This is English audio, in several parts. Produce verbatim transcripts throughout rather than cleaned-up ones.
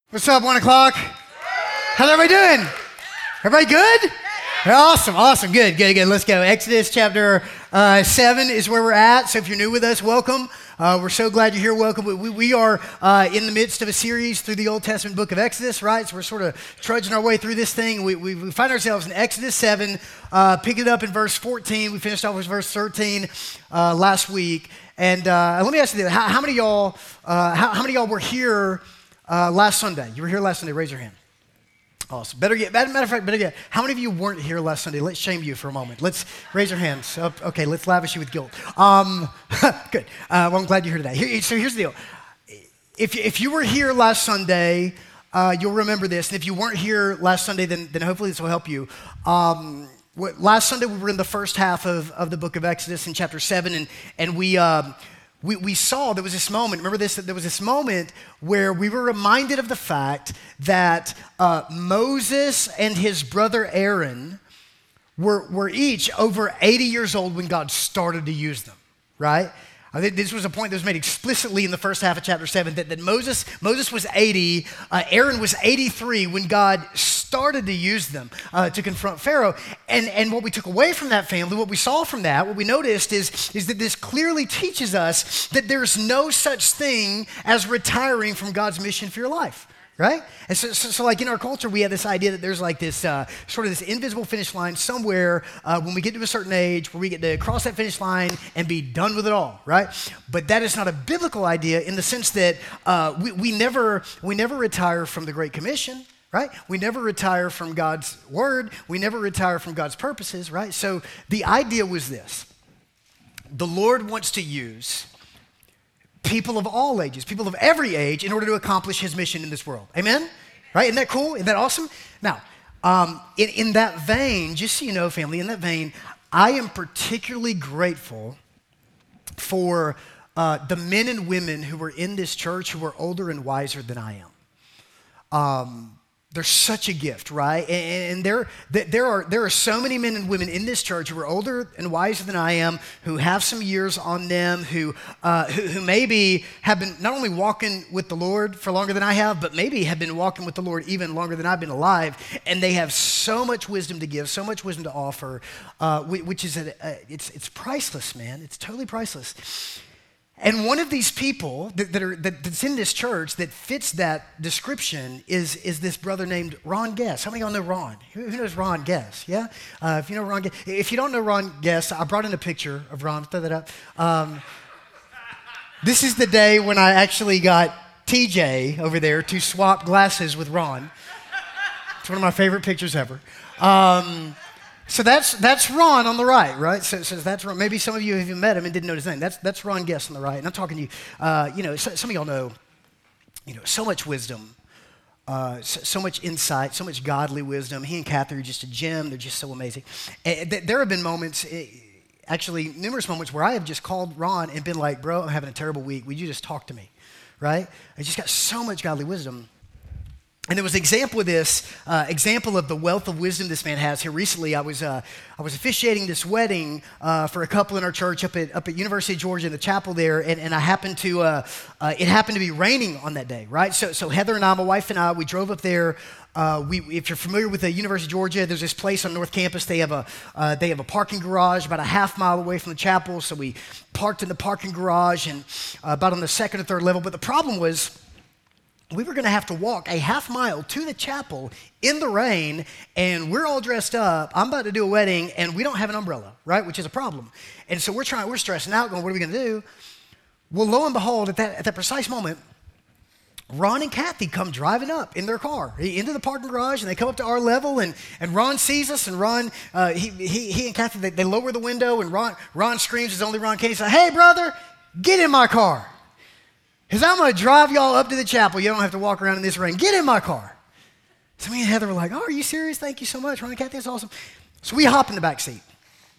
What's up, one o'clock? How's everybody doing? Everybody good? Awesome, awesome, good, good, good. Let's go. Exodus chapter uh, seven is where we're at. So if you're new with us, welcome. Uh, we're so glad you're here. Welcome. We, we are uh, in the midst of a series through the Old Testament book of Exodus, right? So we're sort of trudging our way through this thing. We, we, we find ourselves in Exodus seven, uh, pick it up in verse fourteen. We finished off with verse thirteen uh, last week. And uh, let me ask you this. How, how many of y'all, uh, how, how many of y'all were here Uh, last Sunday? You were here last Sunday. Raise your hand. Awesome. Better get, matter of fact, better get. How many of you weren't here last Sunday? Let's shame you for a moment. Let's raise your hands. Up. Okay, let's lavish you with guilt. Um, good. Uh, well, I'm glad you're here today. Here, so here's the deal. If, if you were here last Sunday, uh, you'll remember this. And if you weren't here last Sunday, then, then hopefully this will help you. Um, what, last Sunday, we were in the first half of, of the book of Exodus in chapter seven, and, and we... Um, We, we saw there was this moment, remember this, there was this moment where we were reminded of the fact that uh, Moses and his brother Aaron were, were each over eighty years old when God started to use them, right? I think this was a point that was made explicitly in the first half of chapter seven, that, that Moses, Moses was eighty, uh, Aaron was eighty-three when God started to use them uh, to confront Pharaoh. And, and what we took away from that family, what we saw from that, what we noticed is, is that this clearly teaches us that there's no such thing as retiring from God's mission for your life. Right? And so, so, so like in our culture, we have this idea that there's like this uh, sort of this invisible finish line somewhere uh, when we get to a certain age where we get to cross that finish line and be done with it all, right? But that is not a biblical idea in the sense that uh, we, we never we never retire from the Great Commission, right? We never retire from God's word. We never retire from God's purposes, right? So the idea was this. The Lord wants to use people of all ages, people of every age, in order to accomplish his mission in this world. Amen? Right? Isn't that cool? Isn't that awesome? Now, um, in, in that vein, just so you know, family, in that vein, I am particularly grateful for uh, the men and women who were in this church who are older and wiser than I am. Um, They're such a gift, right? And, and there, there are there are so many men and women in this church who are older and wiser than I am, who have some years on them, who, uh, who who maybe have been not only walking with the Lord for longer than I have, but maybe have been walking with the Lord even longer than I've been alive. And they have so much wisdom to give, so much wisdom to offer, uh, which is a, a, it's it's priceless, man. It's totally priceless. And one of these people that, that are that, that's in this church that fits that description is, is this brother named Ron Guess. How many of y'all know Ron? Who, who knows Ron Guess? Yeah? Uh, if you know Ron Guess. If you don't know Ron Guess, I brought in a picture of Ron. Throw that up. Um, this is the day when I actually got T J over there to swap glasses with Ron. It's one of my favorite pictures ever. Um, So that's that's Ron on the right, right? So, so that's Ron. Maybe some of you have even met him and didn't know his name. That's that's Ron Guess on the right. And I'm talking to you. Uh, you know, so, some of y'all know, you know, so much wisdom, uh, so, so much insight, so much godly wisdom. He and Kathy are just a gem. They're just so amazing. And th- there have been moments, actually numerous moments, where I have just called Ron and been like, "Bro, I'm having a terrible week. Would you just talk to me?" Right? I just got so much godly wisdom. And there was an example of this, uh, example of the wealth of wisdom this man has. Here recently, I was uh, I was officiating this wedding uh, for a couple in our church up at up at University of Georgia in the chapel there, and, and I happened to uh, uh, it happened to be raining on that day, right? So so Heather and I, my wife and I, we drove up there. Uh, we, if you're familiar with the University of Georgia, there's this place on North Campus. They have a uh, they have a parking garage about a half mile away from the chapel. So we parked in the parking garage and uh, about on the second or third level. But the problem was, we were going to have to walk a half mile to the chapel in the rain, and we're all dressed up. I'm about to do a wedding, and we don't have an umbrella, right? Which is a problem. And so we're trying, we're stressing out, going, what are we going to do? Well, lo and behold, at that at that precise moment, Ron and Kathy come driving up in their car into the parking garage, and they come up to our level, and, and Ron sees us, and Ron, uh, he, he he and Kathy, they, they lower the window, and Ron Ron screams, as only Ron can. He says, "Hey, brother, get in my car. Because I'm going to drive y'all up to the chapel. You don't have to walk around in this rain. Get in my car." So me and Heather were like, "Oh, are you serious? Thank you so much, Ron and Kathy. That's awesome." So we hop in the back seat.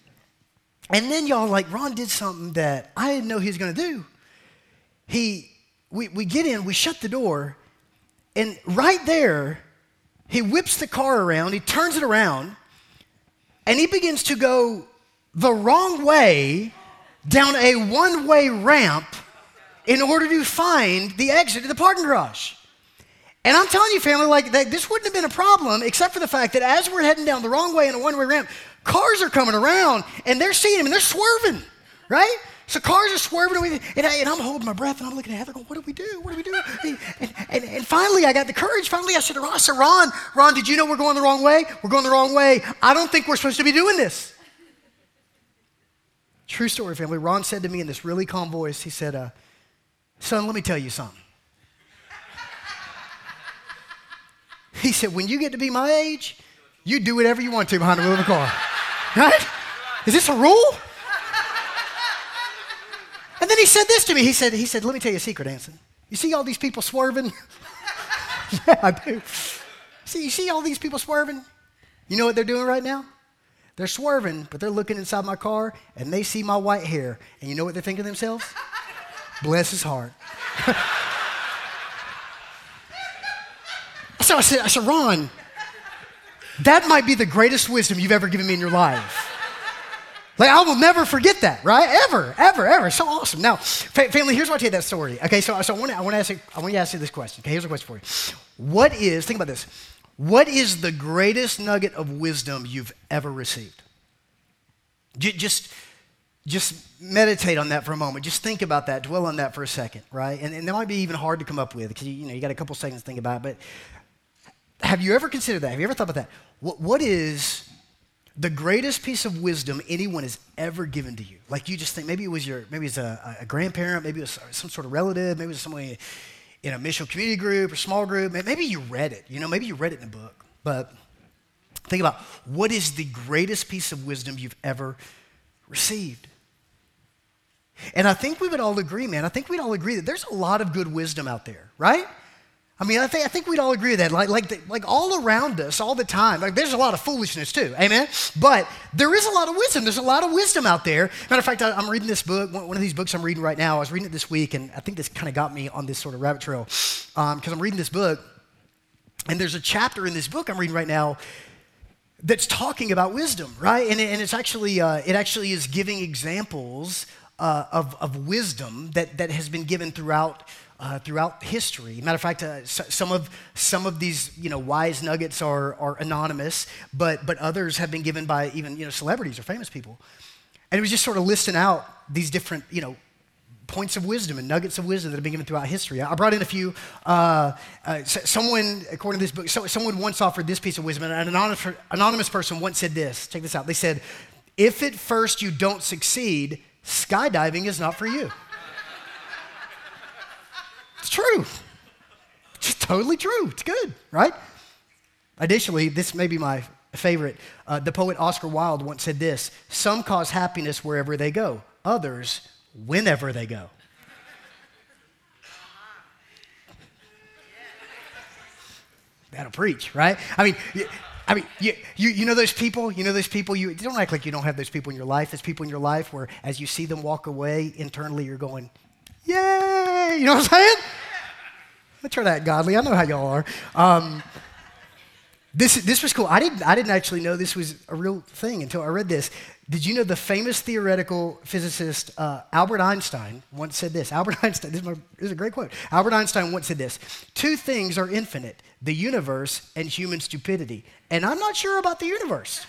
And then y'all, like, Ron did something that I didn't know he was going to do. He, we, we get in, we shut the door, and right there, he whips the car around, he turns it around, and he begins to go the wrong way down a one-way ramp in order to find the exit to the parking garage. And I'm telling you, family, like that, this wouldn't have been a problem except for the fact that as we're heading down the wrong way in a one-way ramp, cars are coming around and they're seeing him and they're swerving, right? So cars are swerving away, and, I, and I'm holding my breath, and I'm looking at Heather going, what do we do? What do we do? And, and, and finally, I got the courage. Finally, I said to Ron, I said, Ron, Ron, did you know we're going the wrong way? We're going the wrong way. I don't think we're supposed to be doing this. True story, family. Ron said to me in this really calm voice, he said, uh, son, let me tell you something. He said, when you get to be my age, you do whatever you want to behind the wheel of a car. Right? Is this a rule? And then he said this to me. He said, he said, let me tell you a secret, Anson. You see all these people swerving? Yeah, I do. See, you see all these people swerving? You know what they're doing right now? They're swerving, but they're looking inside my car, and they see my white hair. And you know what they're thinking to themselves? Bless his heart. So I said, I said, Ron, that might be the greatest wisdom you've ever given me in your life. Like, I will never forget that, right? Ever, ever, ever. So awesome. Now, fa- family, here's why I tell you that story. Okay, so, so I want to I want to ask you, I want to ask you this question. Okay, here's a question for you. What is, think about this, what is the greatest nugget of wisdom you've ever received? J- just, just meditate on that for a moment. Just think about that. Dwell on that for a second, right? And, and that might be even hard to come up with because, you, you know, you got a couple seconds to think about it. But have you ever considered that? Have you ever thought about that? What, what is the greatest piece of wisdom anyone has ever given to you? Like you just think, maybe it was your, maybe it's a, a grandparent, maybe it was some sort of relative, maybe it was someone in a missional community group or small group. Maybe you read it, you know, maybe you read it in a book. But think about, what is the greatest piece of wisdom you've ever received? And I think we would all agree, man, I think we'd all agree that there's a lot of good wisdom out there, right? I mean, I think, I think we'd all agree with that. Like, like, the, like all around us, all the time. Like, there's a lot of foolishness too, amen? But there is a lot of wisdom. There's a lot of wisdom out there. Matter of fact, I, I'm reading this book. One, one of these books I'm reading right now. I was reading it this week, and I think this kind of got me on this sort of rabbit trail because um, I'm reading this book, and there's a chapter in this book I'm reading right now that's talking about wisdom, right? And, it, and it's actually uh, it actually is giving examples uh, of of wisdom that that has been given throughout. Uh, throughout history. Matter of fact, uh, so, some of some of these you know wise nuggets are are anonymous, but but others have been given by even you know celebrities or famous people. And it was just sort of listing out these different you know points of wisdom and nuggets of wisdom that have been given throughout history. I brought in a few. Uh, uh, someone, according to this book, so, someone once offered this piece of wisdom. And an anonymous, anonymous person once said this. Check this out. They said, "If at first you don't succeed, skydiving is not for you." It's true. It's totally true. It's good, right? Additionally, this may be my favorite. Uh, the poet Oscar Wilde once said this: "Some cause happiness wherever they go, others whenever they go." That'll preach, right? I mean, I mean, you, you, you know those people, you know those people, you don't act like you don't have those people in your life. There's people in your life where as you see them walk away, internally you're going, yay, you know what I'm saying? I try to act godly. I know how y'all are. Um, this this was cool. I didn't I didn't actually know this was a real thing until I read this. Did you know the famous theoretical physicist uh, Albert Einstein once said this? Albert Einstein, this is, my, this is a great quote. Albert Einstein once said this: "Two things are infinite, the universe and human stupidity." And I'm not sure about the universe.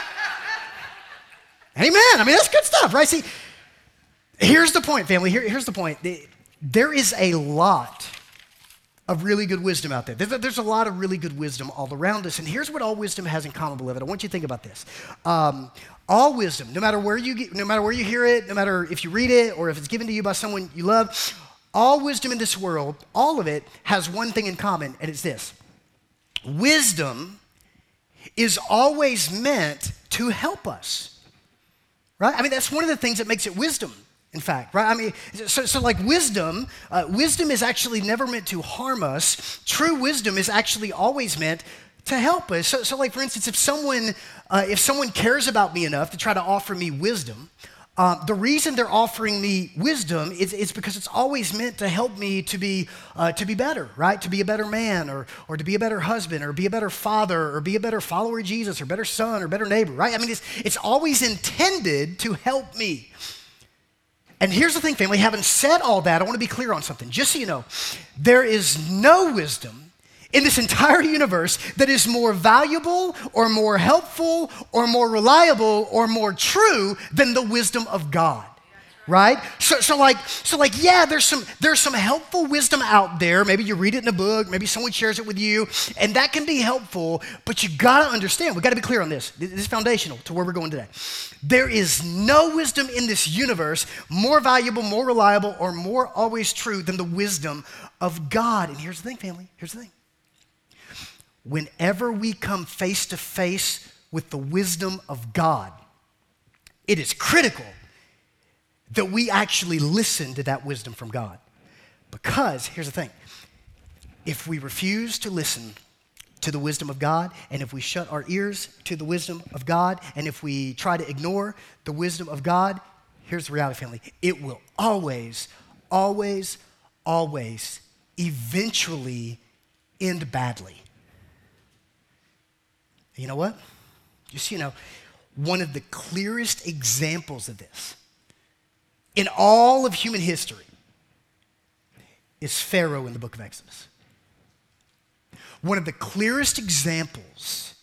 Amen. I mean, that's good stuff, right? See, here's the point, family. Here, here's the point. There is a lot of really good wisdom out there. There's a, there's a lot of really good wisdom all around us. And here's what all wisdom has in common, beloved. I want you to think about this. Um, all wisdom, no matter where you get, no matter where you hear it, no matter if you read it or if it's given to you by someone you love, all wisdom in this world, all of it has one thing in common, and it's this: wisdom is always meant to help us, right? I mean, that's one of the things that makes it wisdom. In fact, right? I mean, so, so like wisdom, uh, wisdom is actually never meant to harm us. True wisdom is actually always meant to help us. So, so like for instance, if someone, uh, if someone cares about me enough to try to offer me wisdom, uh, the reason they're offering me wisdom is, is because it's always meant to help me to be, uh, to be better, right? To be a better man, or or to be a better husband, or be a better father, or be a better follower of Jesus, or better son, or better neighbor, right? I mean, it's it's always intended to help me. And here's the thing, family, having said all that, I want to be clear on something. Just so you know, there is no wisdom in this entire universe that is more valuable or more helpful or more reliable or more true than the wisdom of God, right? So, so like, so like, yeah, there's some there's some helpful wisdom out there. Maybe you read it in a book, maybe someone shares it with you, and that can be helpful, but you gotta understand, we gotta be clear on this. This is foundational to where we're going today. There is no wisdom in this universe more valuable, more reliable, or more always true than the wisdom of God. And here's the thing, family, here's the thing. Whenever we come face to face with the wisdom of God, it is critical that we actually listen to that wisdom from God. Because, here's the thing, if we refuse to listen to the wisdom of God, and if we shut our ears to the wisdom of God, and if we try to ignore the wisdom of God, here's the reality, family, it will always, always, always eventually end badly. You know what? Just, you know, one of the clearest examples of this in all of human history is Pharaoh in the book of Exodus. One of the clearest examples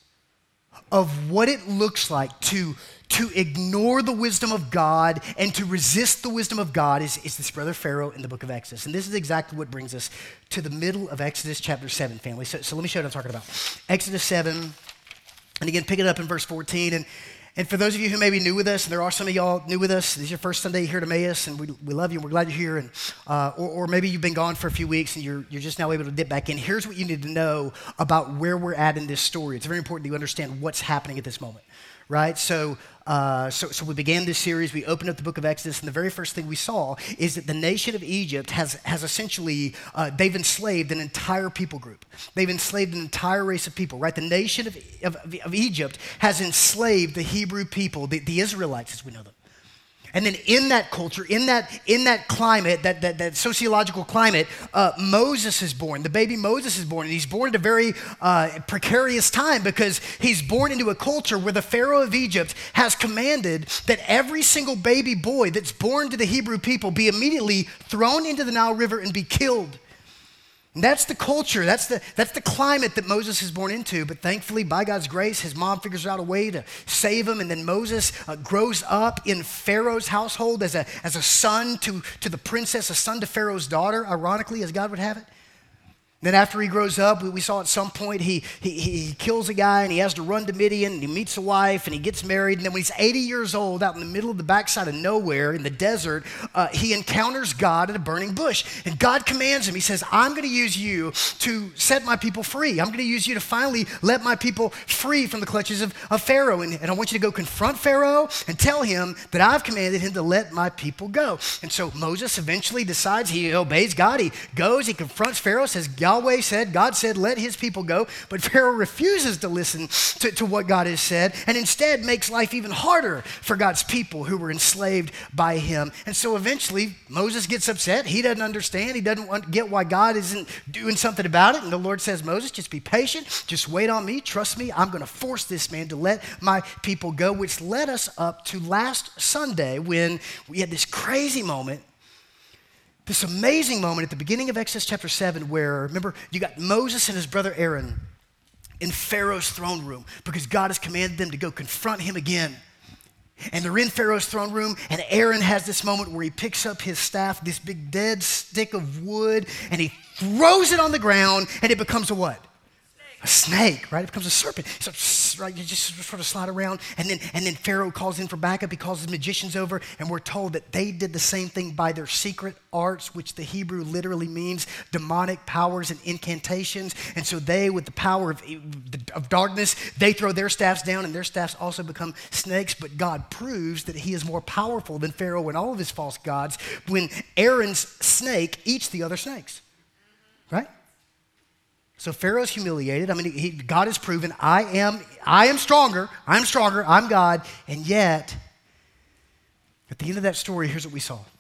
of what it looks like to, to ignore the wisdom of God and to resist the wisdom of God is, is this brother Pharaoh in the book of Exodus. And this is exactly what brings us to the middle of Exodus chapter seven, family. So, so let me show you what I'm talking about. Exodus seven. And again, pick it up in verse fourteen. And, and for those of you who may be new with us, and there are some of y'all new with us, this is your first Sunday here at Emmaus, and we, we love you, and we're glad you're here. And uh, or, or maybe you've been gone for a few weeks, and you're, you're just now able to dip back in. Here's what you need to know about where we're at in this story. It's very important that you understand what's happening at this moment, right? So, uh, so, so we began this series. We opened up the book of Exodus, and the very first thing we saw is that the nation of Egypt has, has essentially, uh, they've enslaved an entire people group. They've enslaved an entire race of people, right? The nation of, of, of Egypt has enslaved the Hebrew people, the, the Israelites as we know them. And then in that culture, in that in that climate, that that, that sociological climate, uh, Moses is born. The baby Moses is born, and he's born at a very uh, precarious time because he's born into a culture where the Pharaoh of Egypt has commanded that every single baby boy that's born to the Hebrew people be immediately thrown into the Nile River and be killed. And that's the culture, that's the, that's the climate that Moses is born into. But thankfully, by God's grace, his mom figures out a way to save him. And then Moses uh, grows up in Pharaoh's household as a, as a son to, to the princess, a son to Pharaoh's daughter, ironically, as God would have it. Then after he grows up, we, we saw at some point he, he, he kills a guy and he has to run to Midian and he meets a wife and he gets married. And then when he's eighty years old, out in the middle of the backside of nowhere in the desert, uh, he encounters God at a burning bush. And God commands him. He says, I'm going to use you to set my people free. I'm going to use you to finally let my people free from the clutches of, of Pharaoh. And, and I want you to go confront Pharaoh and tell him that I've commanded him to let my people go. And so Moses eventually decides, he obeys God. He goes, he confronts Pharaoh, says, Yahweh said, God said, let his people go. But Pharaoh refuses to listen to, to what God has said and instead makes life even harder for God's people who were enslaved by him. And so eventually Moses gets upset. He doesn't understand. He doesn't want, get why God isn't doing something about it. And the Lord says, Moses, just be patient. Just wait on me. Trust me. I'm going to force this man to let my people go, which led us up to last Sunday when we had this crazy moment. This amazing moment at the beginning of Exodus chapter seven where, remember, you got Moses and his brother Aaron in Pharaoh's throne room because God has commanded them to go confront him again. And they're in Pharaoh's throne room, and Aaron has this moment where he picks up his staff, this big dead stick of wood, and he throws it on the ground, and it becomes a what? A snake, right? It becomes a serpent. So, right, you just sort of slide around, and then and then Pharaoh calls in for backup. He calls his magicians over, and we're told that they did the same thing by their secret arts, which the Hebrew literally means demonic powers and incantations. And so they, with the power of, of darkness, they throw their staffs down, and their staffs also become snakes. But God proves that he is more powerful than Pharaoh and all of his false gods when Aaron's snake eats the other snakes, right? So Pharaoh's humiliated. I mean, he, God has proven, I am, I am stronger. I'm stronger. I'm God. And yet, at the end of that story, here's what we saw.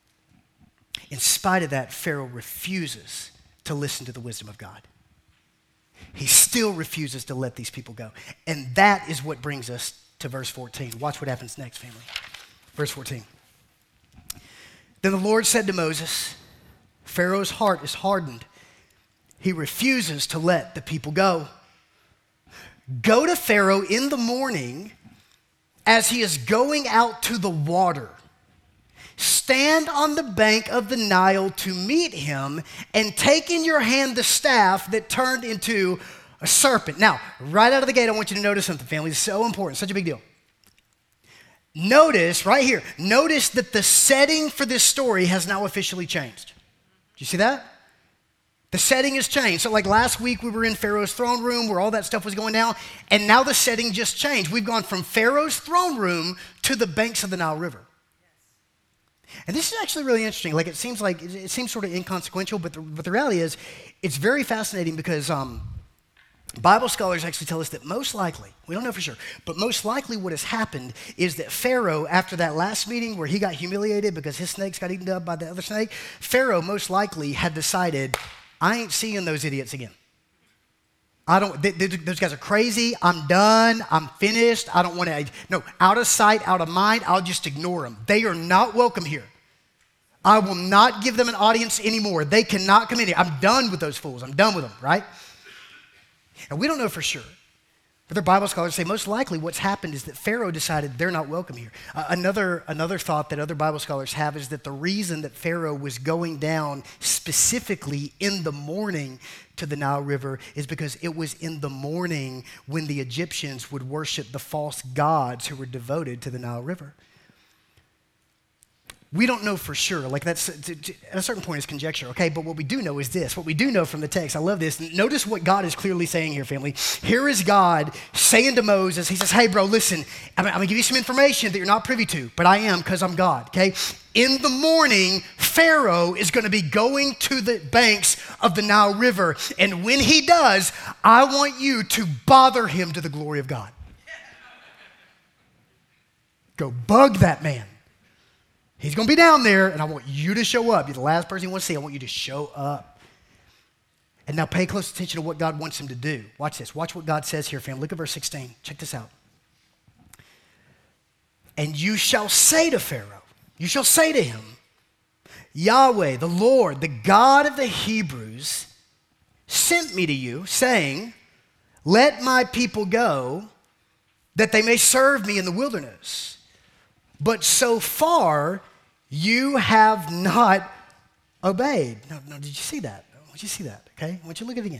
In spite of that, Pharaoh refuses to listen to the wisdom of God. He still refuses to let these people go. And that is what brings us to verse fourteen. Watch what happens next, family. Verse fourteen. Then the Lord said to Moses, Pharaoh's heart is hardened. he refuses to let the people go. Go to Pharaoh in the morning as he is going out to the water. Stand on the bank of the Nile to meet him, and take in your hand the staff that turned into a serpent. Now, right out of the gate, I want you to notice something, family. It's so important, such a big deal. Notice, right here, notice that the setting for this story has now officially changed. Do you see that? The setting has changed. So like last week, we were in Pharaoh's throne room where all that stuff was going down, and now the setting just changed. We've gone from Pharaoh's throne room to the banks of the Nile River. And this is actually really interesting. Like it seems like, it seems sort of inconsequential, but the, but the reality is, it's very fascinating because um, Bible scholars actually tell us that most likely, we don't know for sure, but most likely what has happened is that Pharaoh, after that last meeting where he got humiliated because his snakes got eaten up by the other snake, Pharaoh most likely had decided, I ain't seeing those idiots again. I don't, they, they, those guys are crazy. I'm done. I'm finished. I don't want to, no, out of sight, out of mind. I'll just ignore them. They are not welcome here. I will not give them an audience anymore. They cannot come in here. I'm done with those fools. I'm done with them, right? And we don't know for sure. But their Bible scholars say most likely what's happened is that Pharaoh decided they're not welcome here. Uh, another, another thought that other Bible scholars have is that the reason that Pharaoh was going down specifically in the morning to the Nile River is because it was in the morning when the Egyptians would worship the false gods who were devoted to the Nile River. We don't know for sure. Like that's, at a certain point, it's conjecture, okay? But what we do know is this. What we do know from the text, I love this. Notice what God is clearly saying here, family. Here is God saying to Moses, he says, hey, bro, listen, I'm, I'm going to give you some information that you're not privy to, but I am because I'm God, okay? In the morning, Pharaoh is going to be going to the banks of the Nile River. And when he does, I want you to bother him to the glory of God. Go bug that man. He's going to be down there, and I want you to show up. You're the last person he wants to see. I want you to show up. And now pay close attention to what God wants him to do. Watch this. Watch what God says here, family. Look at verse sixteen. Check this out. And you shall say to Pharaoh, you shall say to him, Yahweh, the Lord, the God of the Hebrews, sent me to you, saying, let my people go, that they may serve me in the wilderness. But so far, you have not obeyed. No, no, did you see that? I want you to see that, okay? I want you to look at it again.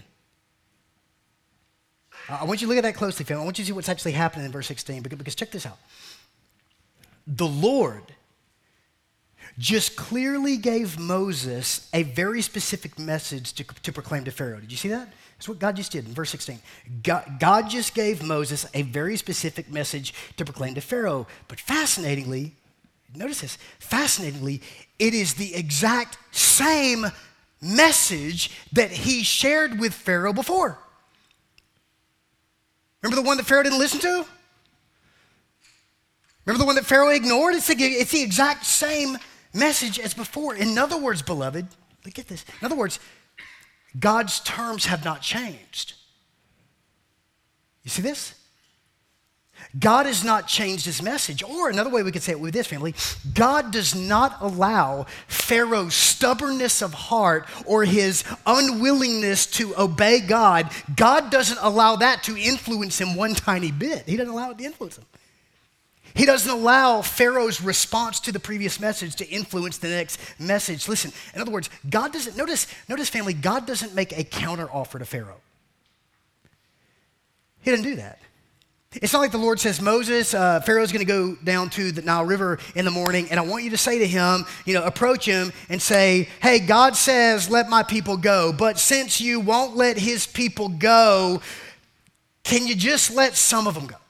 Uh, I want you to look at that closely, family. I want you to see what's actually happening in verse sixteen, because, because check this out. The Lord just clearly gave Moses a very specific message to, to proclaim to Pharaoh. Did you see that? That's what God just did in verse sixteen. God, God just gave Moses a very specific message to proclaim to Pharaoh. But fascinatingly, notice this, fascinatingly, it is the exact same message that he shared with Pharaoh before. Remember the one that Pharaoh didn't listen to? Remember the one that Pharaoh ignored? It's the, it's the exact same message as before. In other words, beloved, look at this. In other words, God's terms have not changed. You see this? God has not changed his message. Or another way we could say it with this, family, God does not allow Pharaoh's stubbornness of heart or his unwillingness to obey God. God doesn't allow that to influence him one tiny bit. He doesn't allow it to influence him. He doesn't allow Pharaoh's response to the previous message to influence the next message. Listen, in other words, God doesn't, notice, notice family, God doesn't make a counter offer to Pharaoh. He doesn't do that. It's not like the Lord says, Moses, uh, Pharaoh's going to go down to the Nile River in the morning, and I want you to say to him, you know, approach him and say, hey, God says, let my people go, but since you won't let his people go, can you just let some of them go?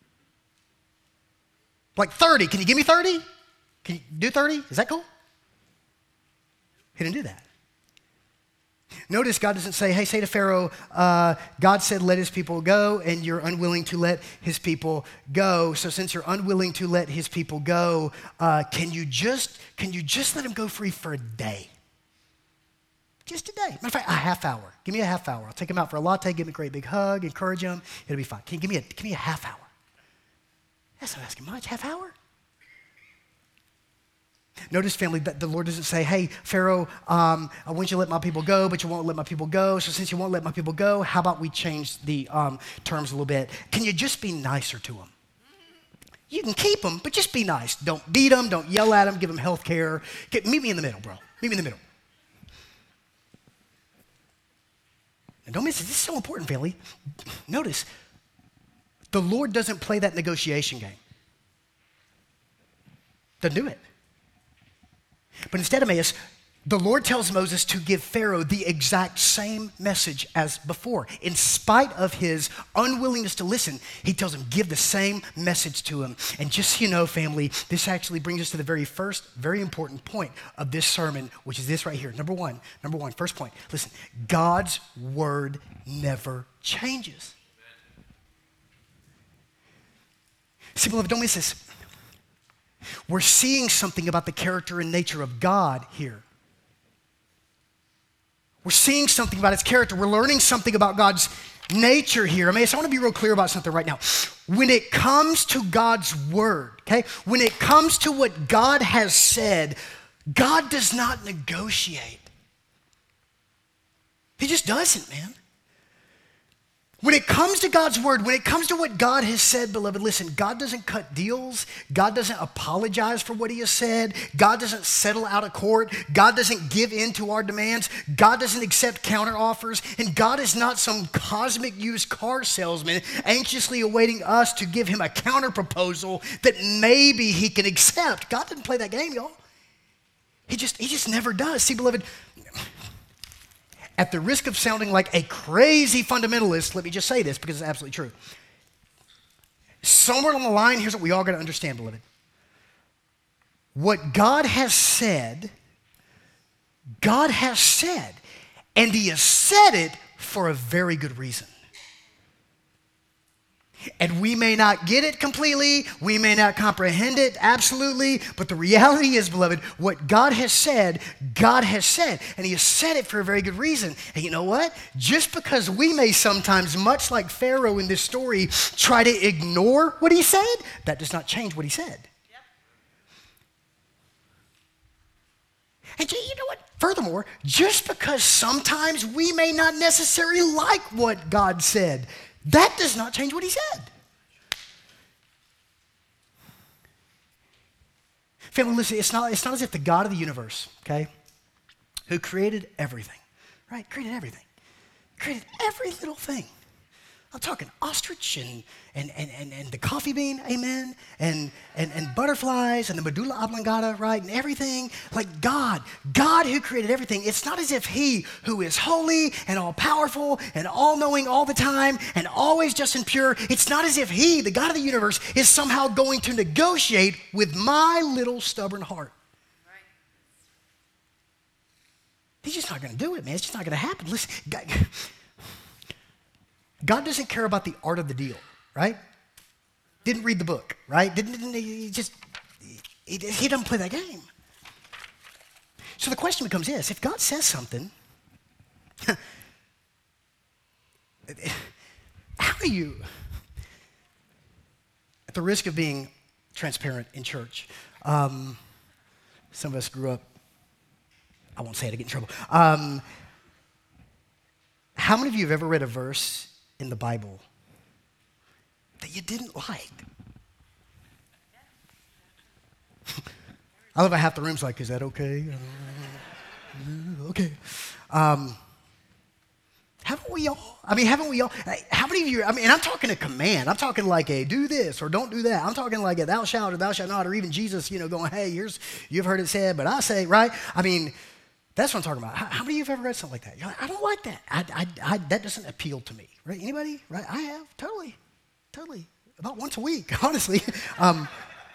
Like thirty, can you give me thirty? Can you do thirty? Is that cool? He didn't do that. Notice God doesn't say, hey, say to Pharaoh, uh, God said let his people go, and you're unwilling to let his people go. So since you're unwilling to let his people go, uh, can you just can you just let him go free for a day? Just a day. Matter of fact, a half hour. Give me a half hour. I'll take him out for a latte, give him a great big hug, encourage him. It'll be fine. Can you give me a, give me a half hour? That's not asking much. Half hour? Notice, family, that the Lord doesn't say, hey, Pharaoh, um, I want you to let my people go, but you won't let my people go. So since you won't let my people go, how about we change the um, terms a little bit? Can you just be nicer to them? You can keep them, but just be nice. Don't beat them. Don't yell at them. Give them health care. Get, meet me in the middle, bro. Meet me in the middle. And don't miss it. This is so important, family. Notice, the Lord doesn't play that negotiation game. Doesn't do it. But instead of Emmaus, the Lord tells Moses to give Pharaoh the exact same message as before. In spite of his unwillingness to listen, he tells him, give the same message to him. And just so you know, family, this actually brings us to the very first, very important point of this sermon, which is this right here. Number one, number one, first point. Listen, God's word never changes. See, beloved, don't miss this. We're seeing something about the character and nature of God here. We're seeing something about his character. We're learning something about God's nature here. I mean, so I want to be real clear about something right now. When it comes to God's word, okay, when it comes to what God has said, God does not negotiate. He just doesn't, man. When it comes to God's word, when it comes to what God has said, beloved, listen, God doesn't cut deals. God doesn't apologize for what he has said. God doesn't settle out of court. God doesn't give in to our demands. God doesn't accept counteroffers. And God is not some cosmic used car salesman anxiously awaiting us to give him a counter proposal that maybe he can accept. God doesn't play that game, y'all. He just, he just never does. See, beloved, at the risk of sounding like a crazy fundamentalist, let me just say this because it's absolutely true. Somewhere along the line, here's what we all got to understand, beloved. What God has said, God has said, and he has said it for a very good reason. And we may not get it completely, we may not comprehend it absolutely, but the reality is, beloved, what God has said, God has said, and he has said it for a very good reason. And you know what? Just because we may sometimes, much like Pharaoh in this story, try to ignore what he said, that does not change what he said. Yep. And you know what? Furthermore, just because sometimes we may not necessarily like what God said, that does not change what he said. Family, listen, it's not, it's not as if the God of the universe, okay, who created everything, right, created everything, created every little thing. I'm talking ostrich and, and, and, and, and the coffee bean, amen, and, and, and butterflies and the medulla oblongata, right, and everything. Like God, God who created everything, it's not as if he who is holy and all-powerful and all-knowing all the time and always just and pure, it's not as if he, the God of the universe, is somehow going to negotiate with my little stubborn heart. Right. He's just not going to do it, man. It's just not going to happen. Listen, God, God doesn't care about the art of the deal, right? Didn't read the book, right? Didn't, didn't he just, he, he doesn't play that game. So the question becomes this: if God says something, how are you, at the risk of being transparent in church, um, some of us grew up, I won't say it, I get in trouble. Um, how many of you have ever read a verse in the Bible that you didn't like? I love how half the room's like, is that okay? Uh, okay. Um, haven't we all? I mean, haven't we all? How many of you, I mean, and I'm talking a command. I'm talking like a do this or don't do that. I'm talking like a thou shalt or thou shalt not, or even Jesus, you know, going, hey, here's, you've heard it said, but I say, right? I mean, that's what I'm talking about. How, how many of you have ever read something like that? You're like, I don't like that. I, I, I, that doesn't appeal to me, right? Anybody? Right? I have, totally, totally. About once a week, honestly. Um,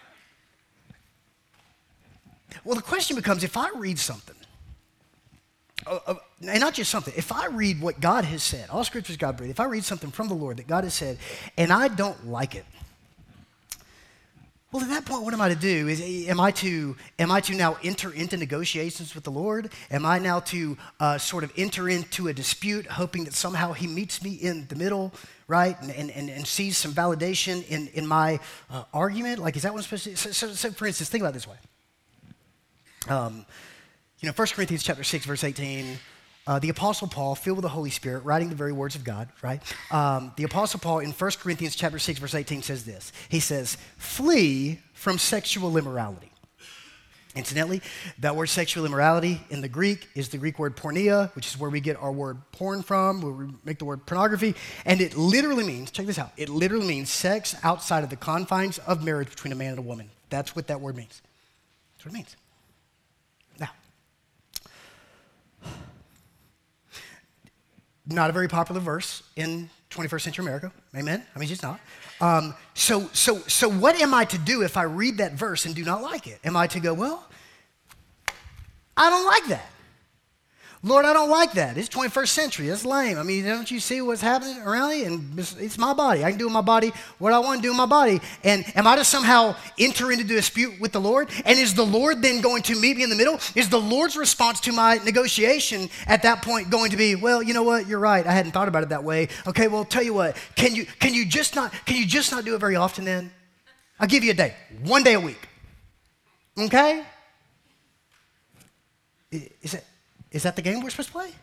well, the question becomes, if I read something, uh, uh, and not just something, if I read what God has said, all scripture is God-breathed, if I read something from the Lord that God has said, and I don't like it, well, at that point, what am I to do? Is, am I to am I to now enter into negotiations with the Lord? Am I now to uh, sort of enter into a dispute, hoping that somehow he meets me in the middle, right, and and, and, and sees some validation in, in my uh, argument? Like, is that what I'm supposed to do? So, so, so, for instance, think about it this way. Um, you know, First Corinthians chapter six, verse eighteen, uh, the Apostle Paul, filled with the Holy Spirit, writing the very words of God, right? Um, the Apostle Paul in First Corinthians chapter six, verse eighteen says this. He says, flee from sexual immorality. Incidentally, that word sexual immorality in the Greek is the Greek word porneia, which is where we get our word porn from, where we make the word pornography. And it literally means, check this out, it literally means sex outside of the confines of marriage between a man and a woman. That's what that word means. That's what it means. Now, not a very popular verse in twenty-first century America. Amen? I mean, it's just not. Um, so, so, so what am I to do if I read that verse and do not like it? Am I to go, well, I don't like that. Lord, I don't like that. It's twenty-first century. That's lame. I mean, don't you see what's happening around me? And it's, it's my body. I can do with my body what I want to do with my body. And am I to somehow enter into dispute with the Lord? And is the Lord then going to meet me in the middle? Is the Lord's response to my negotiation at that point going to be, well, you know what? You're right. I hadn't thought about it that way. Okay, well, tell you what. Can you can you just not can you just not do it very often then? I'll give you a day. One day a week. Okay? Is it? Is that the game we're supposed to play?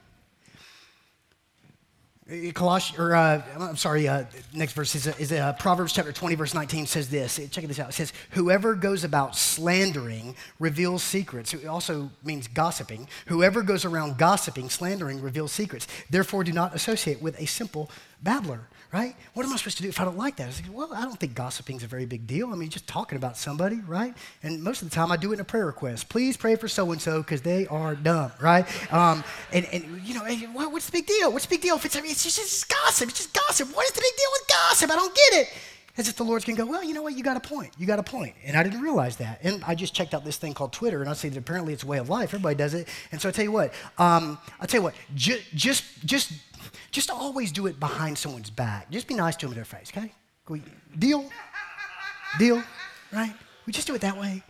Colossians, or uh, I'm sorry, uh, next verse is, is uh, Proverbs chapter twenty, verse nineteen says this. Check this out. It says, whoever goes about slandering reveals secrets. It also means gossiping. Whoever goes around gossiping, slandering, reveals secrets. Therefore, do not associate with a simple babbler. Right? What am I supposed to do if I don't like that? I was like, well, I don't think gossiping is a very big deal. I mean, just talking about somebody, right? And most of the time I do it in a prayer request. Please pray for so-and-so because they are dumb, right? Um, and, and, you know, hey, what's the big deal? What's the big deal if it's, it's, just, it's just gossip? It's just gossip. What is the big deal with gossip? I don't get it. As if the Lord's going to go, well, you know what? You got a point. You got a point. And I didn't realize that. And I just checked out this thing called Twitter, and I see that apparently it's a way of life. Everybody does it. And so I tell you what, um, I tell you what, ju- just, just, just always do it behind someone's back. Just be nice to them in their face, okay? We, deal? Deal? Right? We just do it that way.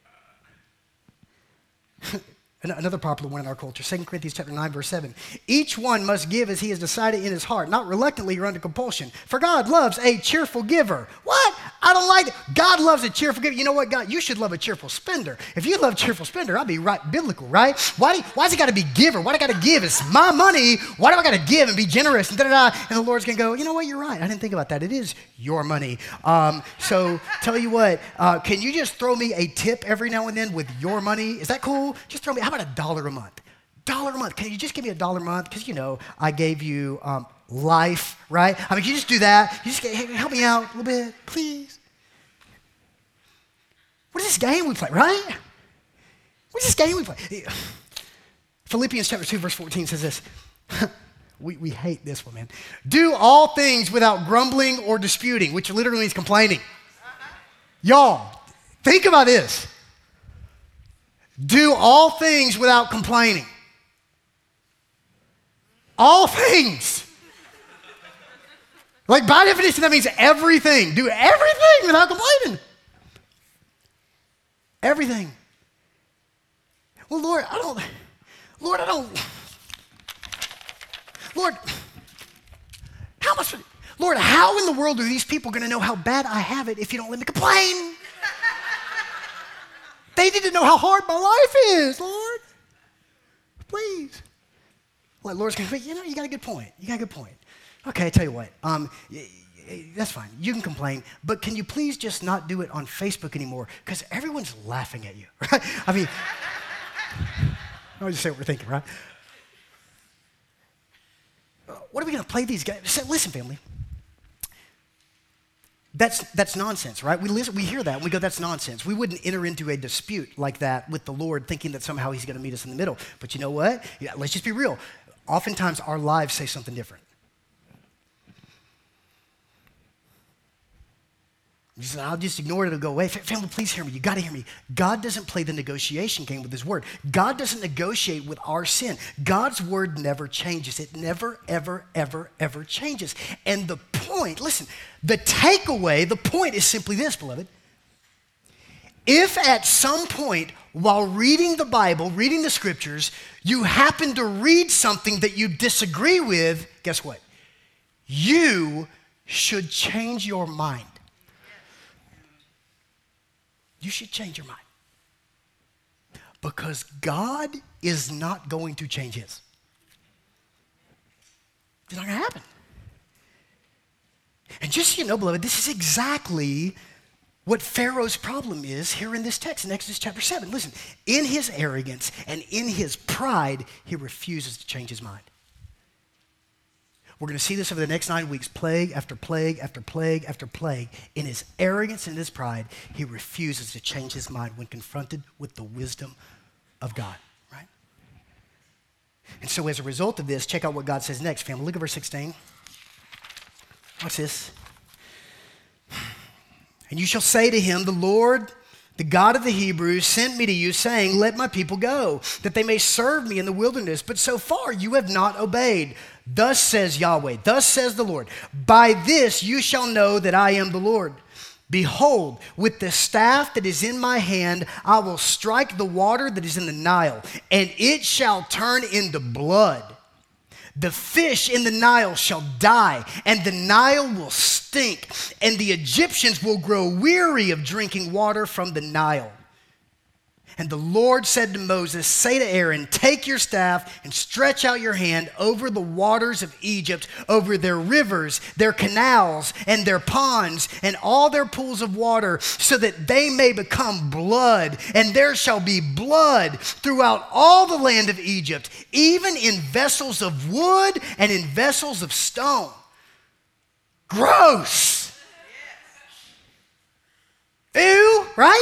Another popular one in our culture, Second Corinthians chapter nine, verse seven. Each one must give as he has decided in his heart, not reluctantly or under compulsion. For God loves a cheerful giver. What? I don't like it. God loves a cheerful giver. You know what, God? You should love a cheerful spender. If you love cheerful spender, I'll be right biblical, right? Why, do, why's it got to be giver? Why do I got to give? It's my money. Why do I got to give and be generous? And da-da-da. And the Lord's going to go, you know what? You're right. I didn't think about that. It is your money. Um, so tell you what, uh, can you just throw me a tip every now and then with your money? Is that cool? Just throw me, how about a dollar a month? Dollar a month. Can you just give me a dollar a month? Because, you know, I gave you um, life, right? I mean, can you just do that? You just hey, help me out a little bit, please. What is this game we play, right? What is this game we play? Philippians chapter two, verse fourteen says this. we, we hate this one, man. Do all things without grumbling or disputing, which literally means complaining. Y'all, think about this. Do all things without complaining. All things. Like by definition, that means everything. Do everything without complaining. Everything. Well, Lord, I don't, Lord, I don't, Lord, how much, Lord, how in the world are these people going to know how bad I have it if you don't let me complain? They need to know how hard my life is, Lord. Please. Well, Lord's going to be, you know, you got a good point. You got a good point. Okay, I tell you what. Um, that's fine. You can complain, but can you please just not do it on Facebook anymore? Because everyone's laughing at you, right? I mean, I'll just say what we're thinking, right? What are we going to play these guys? Say, listen, family. That's, that's nonsense, right? We listen, we hear that and we go, that's nonsense. We wouldn't enter into a dispute like that with the Lord thinking that somehow he's going to meet us in the middle. But you know what? Yeah, let's just be real. Oftentimes our lives say something different. I'll just ignore it. It'll go away. Family, please hear me. You got to hear me. God doesn't play the negotiation game with his word. God doesn't negotiate with our sin. God's word never changes. It never, ever, ever, ever changes. And the point, listen, the takeaway, the point is simply this, beloved. If at some point while reading the Bible, reading the scriptures, you happen to read something that you disagree with, guess what? You should change your mind. You should change your mind. Because God is not going to change his. It's not going to happen. And just so you know, beloved, this is exactly what Pharaoh's problem is here in this text in Exodus chapter seven. Listen, in his arrogance and in his pride, he refuses to change his mind. We're going to see this over the next nine weeks, plague after plague after plague after plague. In his arrogance and his pride, he refuses to change his mind when confronted with the wisdom of God, right? And so as a result of this, check out what God says next, family. Look at verse sixteen. Watch this. And you shall say to him, the Lord, the God of the Hebrews, sent me to you, saying, let my people go, that they may serve me in the wilderness. But so far you have not obeyed. Thus says Yahweh, thus says the Lord, by this you shall know that I am the Lord. Behold, with the staff that is in my hand, I will strike the water that is in the Nile, and it shall turn into blood. The fish in the Nile shall die, and the Nile will stink, and the Egyptians will grow weary of drinking water from the Nile. And the Lord said to Moses, say to Aaron, take your staff and stretch out your hand over the waters of Egypt, over their rivers, their canals, and their ponds, and all their pools of water, so that they may become blood. And there shall be blood throughout all the land of Egypt, even in vessels of wood and in vessels of stone. Gross. Ew, right?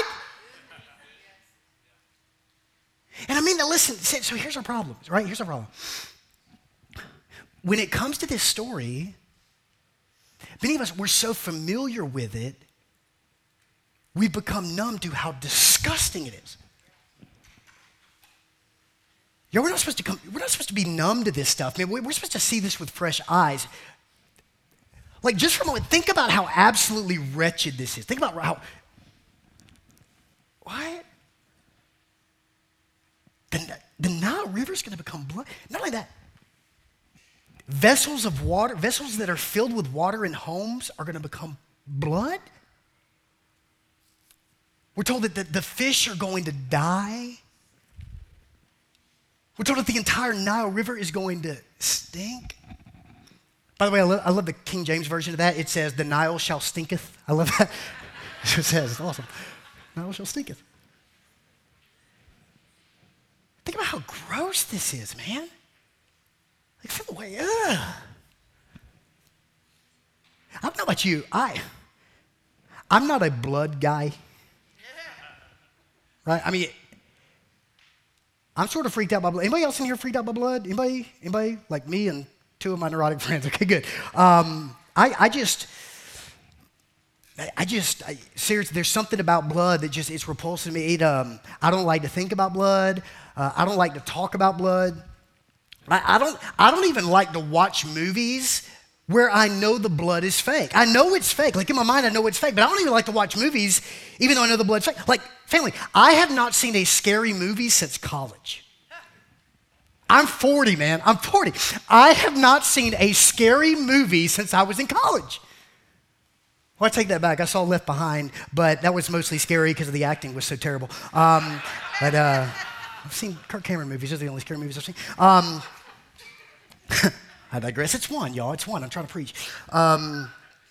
And I mean, now listen, so here's our problem, right? Here's our problem. When it comes to this story, many of us, we're so familiar with it, we've become numb to how disgusting it is. Yeah, we're not supposed to come, we're not supposed to be numb to this stuff, man. We're supposed to see this with fresh eyes. Like, just for a moment, think about how absolutely wretched this is. Think about how, what? The, the Nile River is going to become blood. Not only that, vessels of water, vessels that are filled with water in homes are going to become blood. We're told that the, the fish are going to die. We're told that the entire Nile River is going to stink. By the way, I love, I love the King James version of that. It says, the Nile shall stinketh. I love that. That's what it says. It's awesome. Nile shall stinketh. Think about how gross this is, man. Like, feel the way, ugh. I don't know about you. I, I'm not a blood guy. Right? I mean, I'm sort of freaked out by blood. Anybody else in here freaked out by blood? Anybody? Anybody? Like me and two of my neurotic friends. Okay, good. Um, I, I just... I just, I, seriously, there's something about blood that just, it's repulsive to me. It, um, I don't like to think about blood. Uh, I don't like to talk about blood. I, I don't, I don't even like to watch movies where I know the blood is fake. I know it's fake. Like in my mind, I know it's fake, but I don't even like to watch movies even though I know the blood's fake. Like, family, I have not seen a scary movie since college. I'm forty, man. I'm forty. I have not seen a scary movie since I was in college. Well, I take that back. I saw Left Behind, but that was mostly scary because the acting was so terrible. Um, but uh, I've seen Kirk Cameron movies. Those are the only scary movies I've seen. Um, I digress. It's one, y'all. It's one. I'm trying to preach. Um,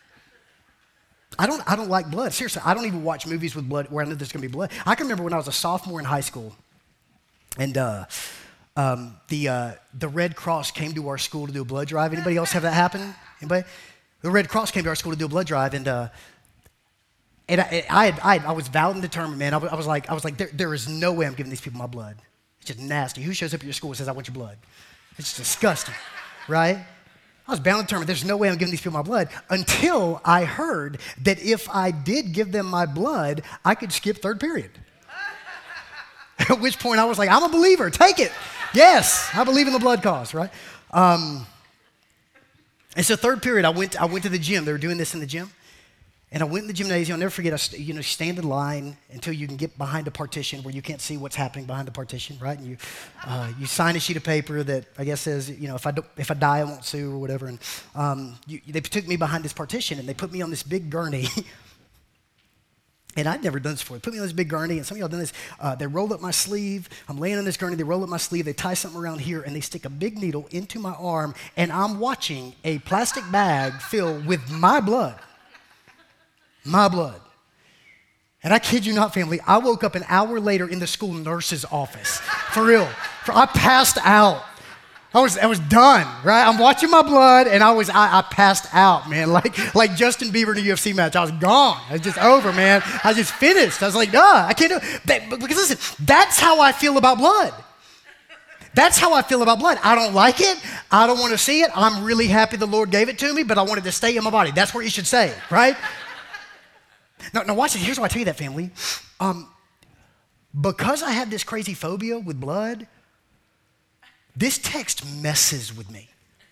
I don't. I don't like blood. Seriously, I don't even watch movies with blood where I know there's going to be blood. I can remember when I was a sophomore in high school, and uh, um, the uh, the Red Cross came to our school to do a blood drive. Anybody else have that happen? Anybody? The Red Cross came to our school to do a blood drive, and uh, and I, I, had, I, I was vowed and determined, man. I was, I was like, I was like, there, there is no way I'm giving these people my blood. It's just nasty. Who shows up at your school and says, I want your blood? It's disgusting, right? I was bound and determined. There's no way I'm giving these people my blood until I heard that if I did give them my blood, I could skip third period. At which point I was like, I'm a believer. Take it. Yes, I believe in the blood cause, right? Um, And so third period, I went, I went to the gym. They were doing this in the gym. And I went in the gymnasium. I'll never forget, I st- you know, stand in line until you can get behind a partition where you can't see what's happening behind the partition, right? And you uh, you sign a sheet of paper that I guess says, you know, if I, do, if I die, I won't sue or whatever. And um, you, they took me behind this partition and they put me on this big gurney. And I'd never done this before. They put me on this big gurney, and some of y'all done this. Uh, they roll up my sleeve. I'm laying on this gurney. They roll up my sleeve. They tie something around here, and they stick a big needle into my arm, and I'm watching a plastic bag filled with my blood. My blood. And I kid you not, family, I woke up an hour later in the school nurse's office. For real. For, I passed out. I was, I was done, right? I'm watching my blood, and I was, I, I passed out, man. Like, like Justin Bieber in a U F C match. I was gone. I was just over, man. I was just finished. I was like, nah, I can't do it. That, because listen, that's how I feel about blood. That's how I feel about blood. I don't like it. I don't want to see it. I'm really happy the Lord gave it to me, but I wanted to stay in my body. That's where you should say it, right? Now, now watch it. Here's why I tell you that, family. Um, because I have this crazy phobia with blood, this text messes with me.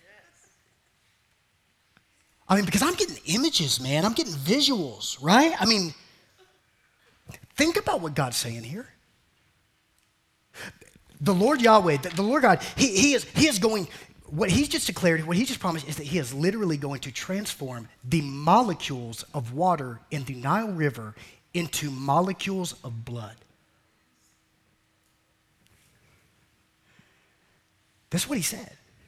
I mean, because I'm getting images, man. I'm getting visuals, right? I mean, think about what God's saying here. The Lord Yahweh, the, the Lord God, he, he, is, he is going, what he's just declared, what he just promised is that he is literally going to transform the molecules of water in the Nile River into molecules of blood. That's what he said.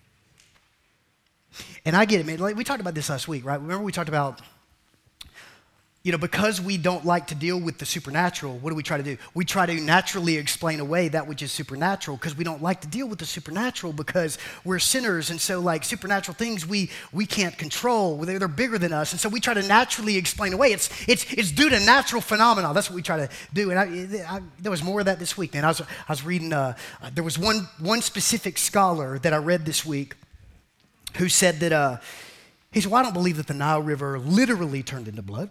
And I get it, man. Like we talked about this last week, right? Remember we talked about, you know, because we don't like to deal with the supernatural, what do we try to do? We try to naturally explain away that which is supernatural because we don't like to deal with the supernatural because we're sinners. And so like supernatural things we we can't control. They're, they're bigger than us. And so we try to naturally explain away. It's it's it's due to natural phenomena. That's what we try to do. And I, I, there was more of that this week, man. I was, I was reading, uh, uh, there was one, one specific scholar that I read this week who said that, uh, he said, well, I don't believe that the Nile River literally turned into blood.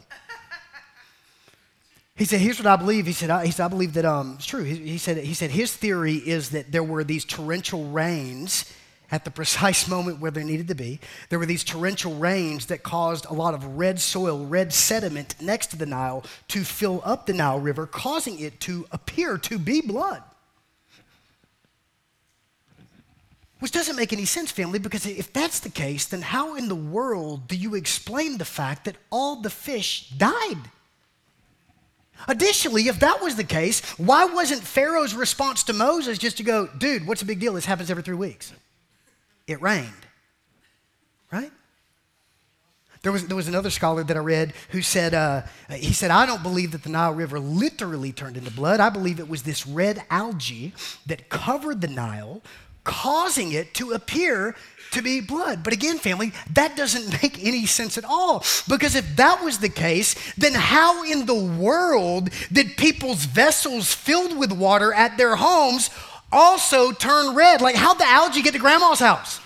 He said, here's what I believe. He said, I, he said, I believe that um, it's true. He, he, said, he said his theory is that there were these torrential rains at the precise moment where there needed to be. There were these torrential rains that caused a lot of red soil, red sediment next to the Nile to fill up the Nile River, causing it to appear to be blood. Which doesn't make any sense, family, because if that's the case, then how in the world do you explain the fact that all the fish died? Additionally, if that was the case, why wasn't Pharaoh's response to Moses just to go, dude, what's the big deal? This happens every three weeks. It rained, right? There was, there was another scholar that I read who said, uh, he said, I don't believe that the Nile River literally turned into blood. I believe it was this red algae that covered the Nile, causing it to appear to be blood. But again, family, that doesn't make any sense at all. Because if that was the case, then how in the world did people's vessels filled with water at their homes also turn red? Like, how'd the algae get to grandma's house?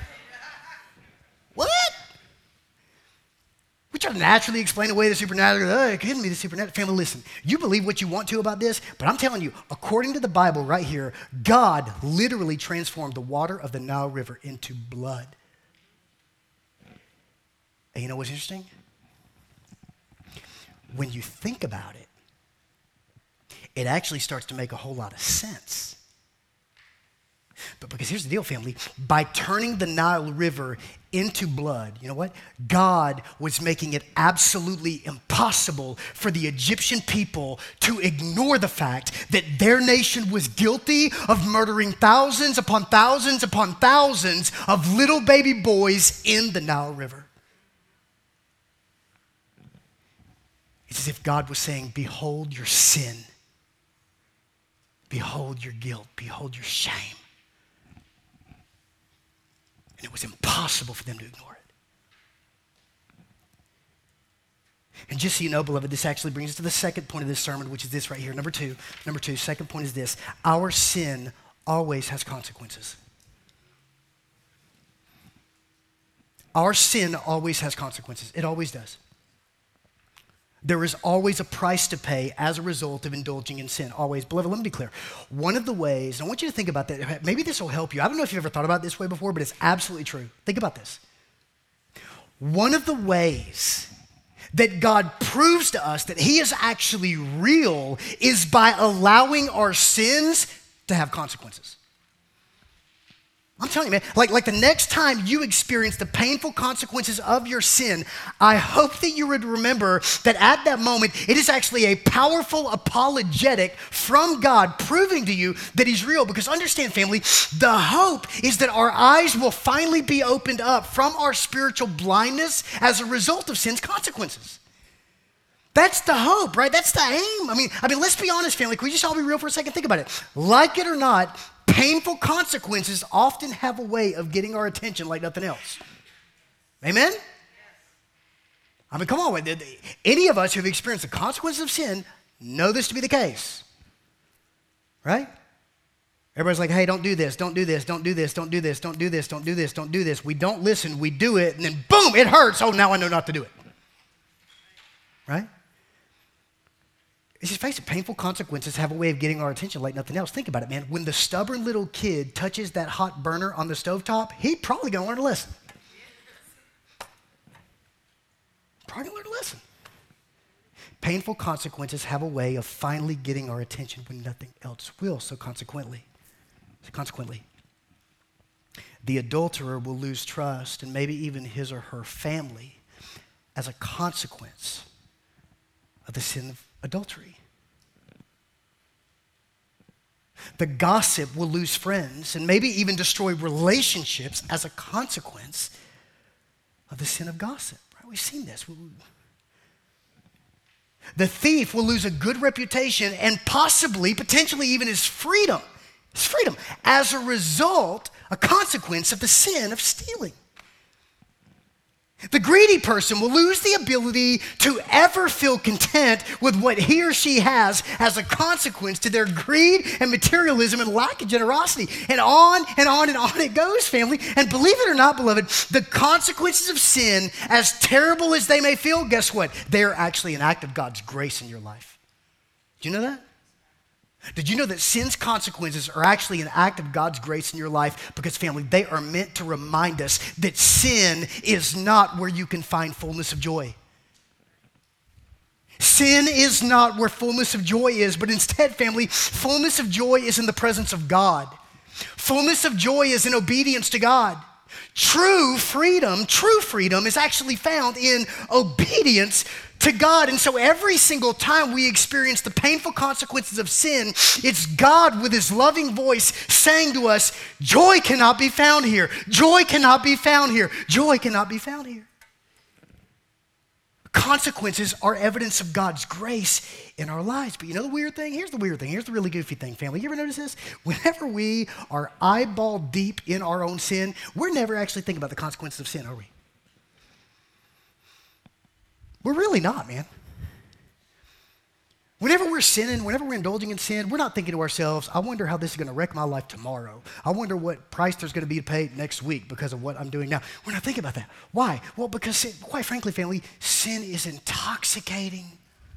What? We try to naturally explain away the supernatural. Oh, it couldn't be the supernatural. Family, listen, you believe what you want to about this, but I'm telling you, according to the Bible right here, God literally transformed the water of the Nile River into blood. And you know what's interesting? When you think about it, it actually starts to make a whole lot of sense. But because here's the deal, family. By turning the Nile River into blood, you know what? God was making it absolutely impossible for the Egyptian people to ignore the fact that their nation was guilty of murdering thousands upon thousands upon thousands of little baby boys in the Nile River. It's as if God was saying, behold your sin. Behold your guilt. Behold your shame. And it was impossible for them to ignore it. And just so you know, beloved, this actually brings us to the second point of this sermon, which is this right here. Number two, number two, second point is this. Our sin always has consequences. Our sin always has consequences. It always does. There is always a price to pay as a result of indulging in sin. Always. Beloved, let me be clear. One of the ways, and I want you to think about that. Maybe this will help you. I don't know if you've ever thought about it this way before, but it's absolutely true. Think about this. One of the ways that God proves to us that he is actually real is by allowing our sins to have consequences. I'm telling you, man, like, like the next time you experience the painful consequences of your sin, I hope that you would remember that at that moment, it is actually a powerful apologetic from God proving to you that he's real. Because understand, family, the hope is that our eyes will finally be opened up from our spiritual blindness as a result of sin's consequences. That's the hope, right? That's the aim. I mean, I mean, let's be honest, family. Can we just all be real for a second? Think about it. Like it or not, painful consequences often have a way of getting our attention like nothing else. Amen? Yes. I mean, come on. Any of us who have experienced the consequences of sin know this to be the case. Right? Everybody's like, hey, don't do this, don't do this, don't do this, don't do this, don't do this, don't do this, don't do this. We don't listen, we do it, and then boom, it hurts. Oh, now I know not to do it. Right? It's just face it, painful consequences have a way of getting our attention like nothing else. Think about it, man. When the stubborn little kid touches that hot burner on the stovetop, he's probably going to learn a lesson. Probably going to learn a lesson. Painful consequences have a way of finally getting our attention when nothing else will. So consequently, so consequently, the adulterer will lose trust and maybe even his or her family as a consequence of the sin of adultery. The gossip will lose friends and maybe even destroy relationships as a consequence of the sin of gossip. Right? We've seen this. The thief will lose a good reputation and possibly, potentially even his freedom, his freedom as a result, a consequence of the sin of stealing. The greedy person will lose the ability to ever feel content with what he or she has as a consequence to their greed and materialism and lack of generosity. And on and on and on it goes, family. And believe it or not, beloved, the consequences of sin, as terrible as they may feel, guess what? They are actually an act of God's grace in your life. Do you know that? Did you know that sin's consequences are actually an act of God's grace in your life? Because, family, they are meant to remind us that sin is not where you can find fullness of joy. Sin is not where fullness of joy is, but instead, family, fullness of joy is in the presence of God. Fullness of joy is in obedience to God. True freedom, true freedom is actually found in obedience to God. And so every single time we experience the painful consequences of sin, it's God with his loving voice saying to us, joy cannot be found here. Joy cannot be found here. Joy cannot be found here. Consequences are evidence of God's grace in our lives. But you know the weird thing? Here's the weird thing. Here's the really goofy thing, family. You ever notice this? Whenever we are eyeball deep in our own sin, we're never actually thinking about the consequences of sin, are we? We're really not, man. Whenever we're sinning, whenever we're indulging in sin, we're not thinking to ourselves, I wonder how this is going to wreck my life tomorrow. I wonder what price there's going to be to pay next week because of what I'm doing now. We're not thinking about that. Why? Well, because, sin, quite frankly, family, sin is intoxicating.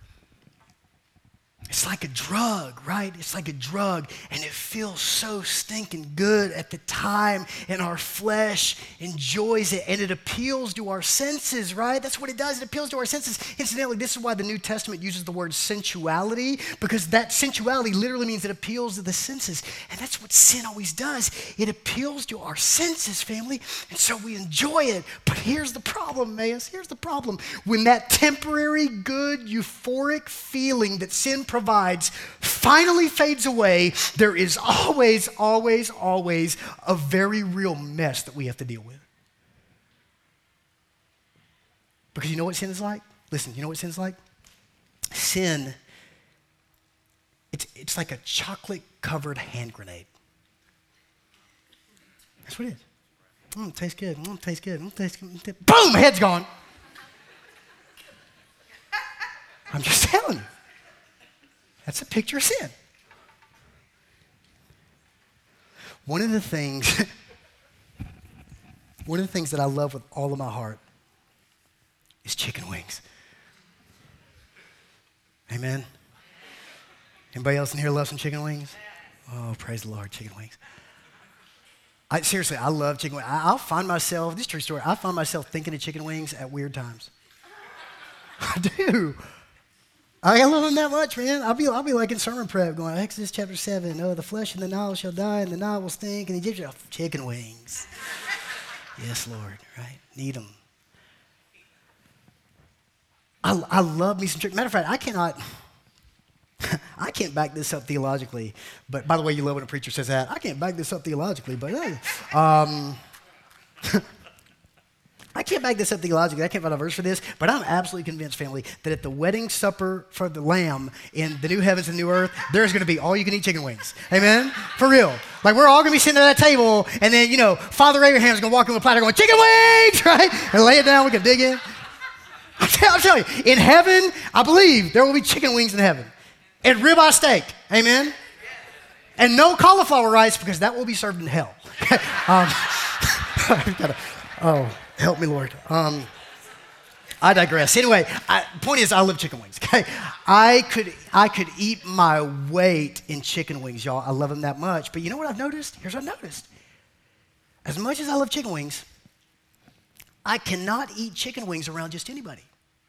It's like a drug, right? It's like a drug, and it feels so stinking good at the time, and our flesh enjoys it, and it appeals to our senses, right? That's what it does. It appeals to our senses. Incidentally, this is why the New Testament uses the word sensuality, because that sensuality literally means it appeals to the senses, and that's what sin always does. It appeals to our senses, family, and so we enjoy it. But here's the problem, Mayas. Here's the problem. When that temporary, good, euphoric feeling that sin provides provides finally fades away, there is always, always, always a very real mess that we have to deal with. Because you know what sin is like? Listen, you know what sin's like? Sin, it's, it's like a chocolate-covered hand grenade. That's what it is. Mm, tastes good. Mm, tastes good. Mm, tastes good. Boom, head's gone. I'm just telling you. That's a picture of sin. One of the things, one of the things that I love with all of my heart is chicken wings. Amen. Anybody else in here love some chicken wings? Oh, praise the Lord, chicken wings. I, seriously, I love chicken wings. I, I'll find myself, this is a true story, I find myself thinking of chicken wings at weird times. I do. I love them that much, man. I'll be, I'll be like in sermon prep going, Exodus chapter seven, oh, the flesh in the Nile shall die, and the Nile will stink, and the Egyptians, oh, chicken wings. Yes, Lord, right? Need them. I, I love me some chicken. Matter of fact, I cannot, I can't back this up theologically, but by the way, you love when a preacher says that. I can't back this up theologically, but hey, um, I can't back this up theologically. I can't find a verse for this, but I'm absolutely convinced, family, that at the wedding supper for the Lamb in the new heavens and new earth, there's going to be all-you-can-eat chicken wings. Amen? For real. Like, we're all going to be sitting at that table, and then, you know, Father Abraham's going to walk in with a platter going, chicken wings, right? And lay it down. We can dig in. I'm, tell, I'm telling you, in heaven, I believe there will be chicken wings in heaven. And ribeye steak. Amen? And no cauliflower rice, because that will be served in hell. um, gotta, oh. Help me, Lord. Um, I digress. Anyway, I, point is, I love chicken wings. Okay, I could I could eat my weight in chicken wings, y'all. I love them that much. But you know what I've noticed? Here's what I've noticed. As much as I love chicken wings, I cannot eat chicken wings around just anybody.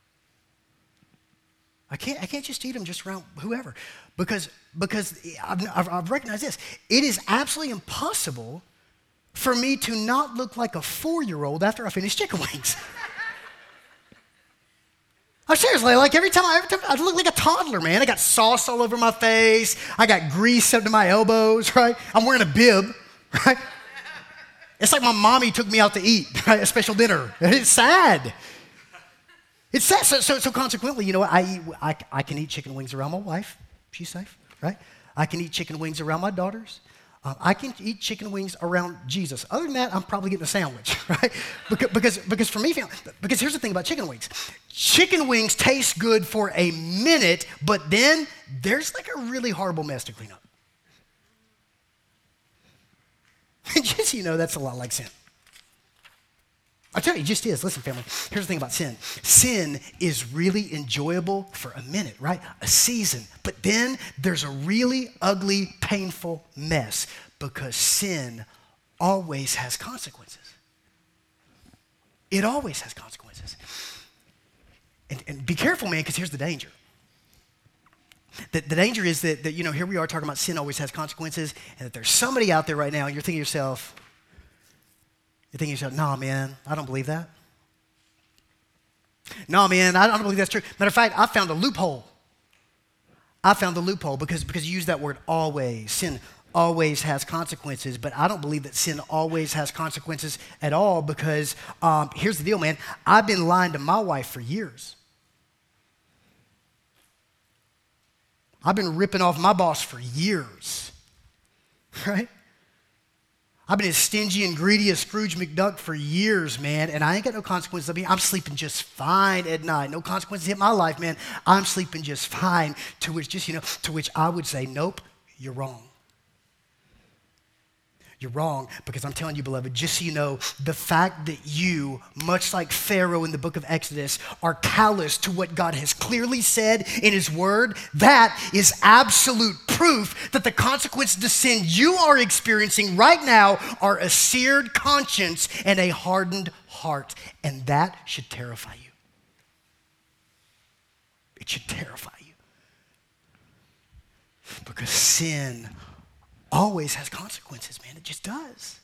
I can't. I can't just eat them just around whoever, because because I've, I've, I've recognized this. It is absolutely impossible for me to not look like a four-year-old after I finish chicken wings. I'm seriously, like every time, I, every time I look like a toddler, man. I got sauce all over my face. I got grease up to my elbows, right? I'm wearing a bib, right? It's like my mommy took me out to eat, right? A special dinner. It's sad. It's sad. So, so, so consequently, you know what? I, eat, I, I can eat chicken wings around my wife. She's safe, right? I can eat chicken wings around my daughters. Um, I can eat chicken wings around Jesus. Other than that, I'm probably getting a sandwich, right? Because, because, because for me, because here's the thing about chicken wings. Chicken wings taste good for a minute, but then there's like a really horrible mess to clean up. Just so you know, that's a lot like sin. I tell you, it just is. Listen, family, here's the thing about sin. Sin is really enjoyable for a minute, right? A season. But then there's a really ugly, painful mess because sin always has consequences. It always has consequences. And, and be careful, man, because here's the danger. The, the danger is that, that, you know, here we are talking about sin always has consequences, and that there's somebody out there right now, and you're thinking to yourself, You're thinking to yourself, nah, man, I don't believe that. No, man, I don't believe that's true. Matter of fact, I found a loophole. I found the loophole because, because you use that word always. Sin always has consequences, but I don't believe that sin always has consequences at all because um, here's the deal, man. I've been lying to my wife for years. I've been ripping off my boss for years, right? I've been as stingy and greedy as Scrooge McDuck for years, man, and I ain't got no consequences. I mean, I'm sleeping just fine at night. No consequences hit my life, man. I'm sleeping just fine, to which just, you know, to which I would say, nope, you're wrong. You're wrong because I'm telling you, beloved, just so you know, the fact that you, much like Pharaoh in the book of Exodus, are callous to what God has clearly said in his word, that is absolute proof that the consequences to sin you are experiencing right now are a seared conscience and a hardened heart. And that should terrify you. It should terrify you. Because sin always has consequences, man. It just does.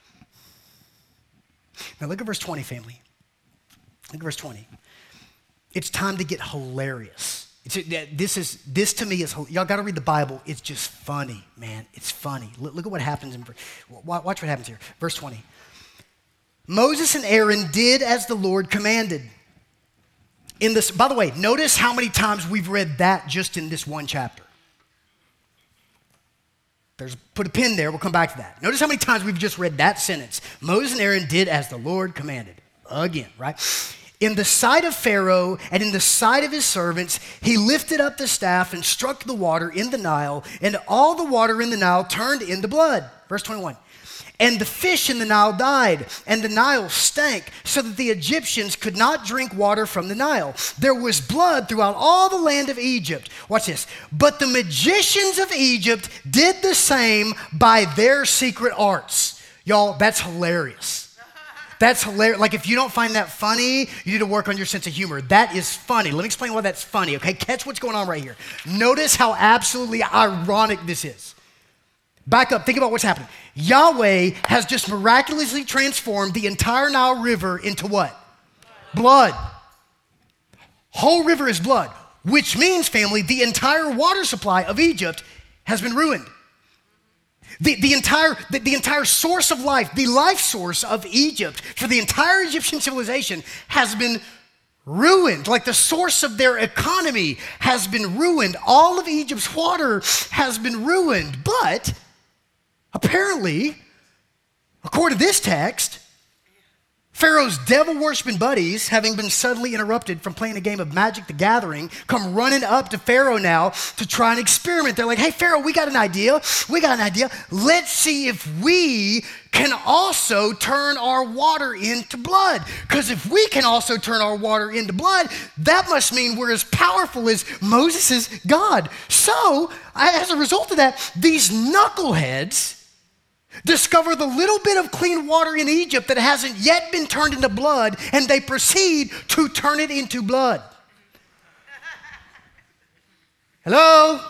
Now look at verse twenty, family. Look at verse twenty. It's time to get hilarious. It's, this is this to me is, y'all got to read the Bible. It's just funny, man. It's funny. Look, look at what happens in, watch what happens here. Verse twenty. Moses and Aaron did as the Lord commanded. In this, by the way, notice how many times we've read that just in this one chapter. There's, put a pin there, we'll come back to that. Notice how many times we've just read that sentence. Moses and Aaron did as the Lord commanded. Again, right? In the sight of Pharaoh and in the sight of his servants, he lifted up the staff and struck the water in the Nile, and all the water in the Nile turned into blood. Verse twenty-one. And the fish in the Nile died, and the Nile stank, so that the Egyptians could not drink water from the Nile. There was blood throughout all the land of Egypt. Watch this. But the magicians of Egypt did the same by their secret arts. Y'all, that's hilarious. That's hilarious. Like, if you don't find that funny, you need to work on your sense of humor. That is funny. Let me explain why that's funny, okay? Catch what's going on right here. Notice how absolutely ironic this is. Back up. Think about what's happening. Yahweh has just miraculously transformed the entire Nile River into what? Blood. Whole river is blood, which means, family, the entire water supply of Egypt has been ruined. The, the, entire, the, the entire source of life, the life source of Egypt for the entire Egyptian civilization has been ruined. Like, the source of their economy has been ruined. All of Egypt's water has been ruined. But apparently, according to this text, Pharaoh's devil-worshiping buddies, having been suddenly interrupted from playing a game of Magic the Gathering, come running up to Pharaoh now to try and experiment. They're like, hey, Pharaoh, we got an idea. We got an idea. Let's see if we can also turn our water into blood. Because if we can also turn our water into blood, that must mean we're as powerful as Moses' God. So, as a result of that, these knuckleheads discover the little bit of clean water in Egypt that hasn't yet been turned into blood, and they proceed to turn it into blood. Hello?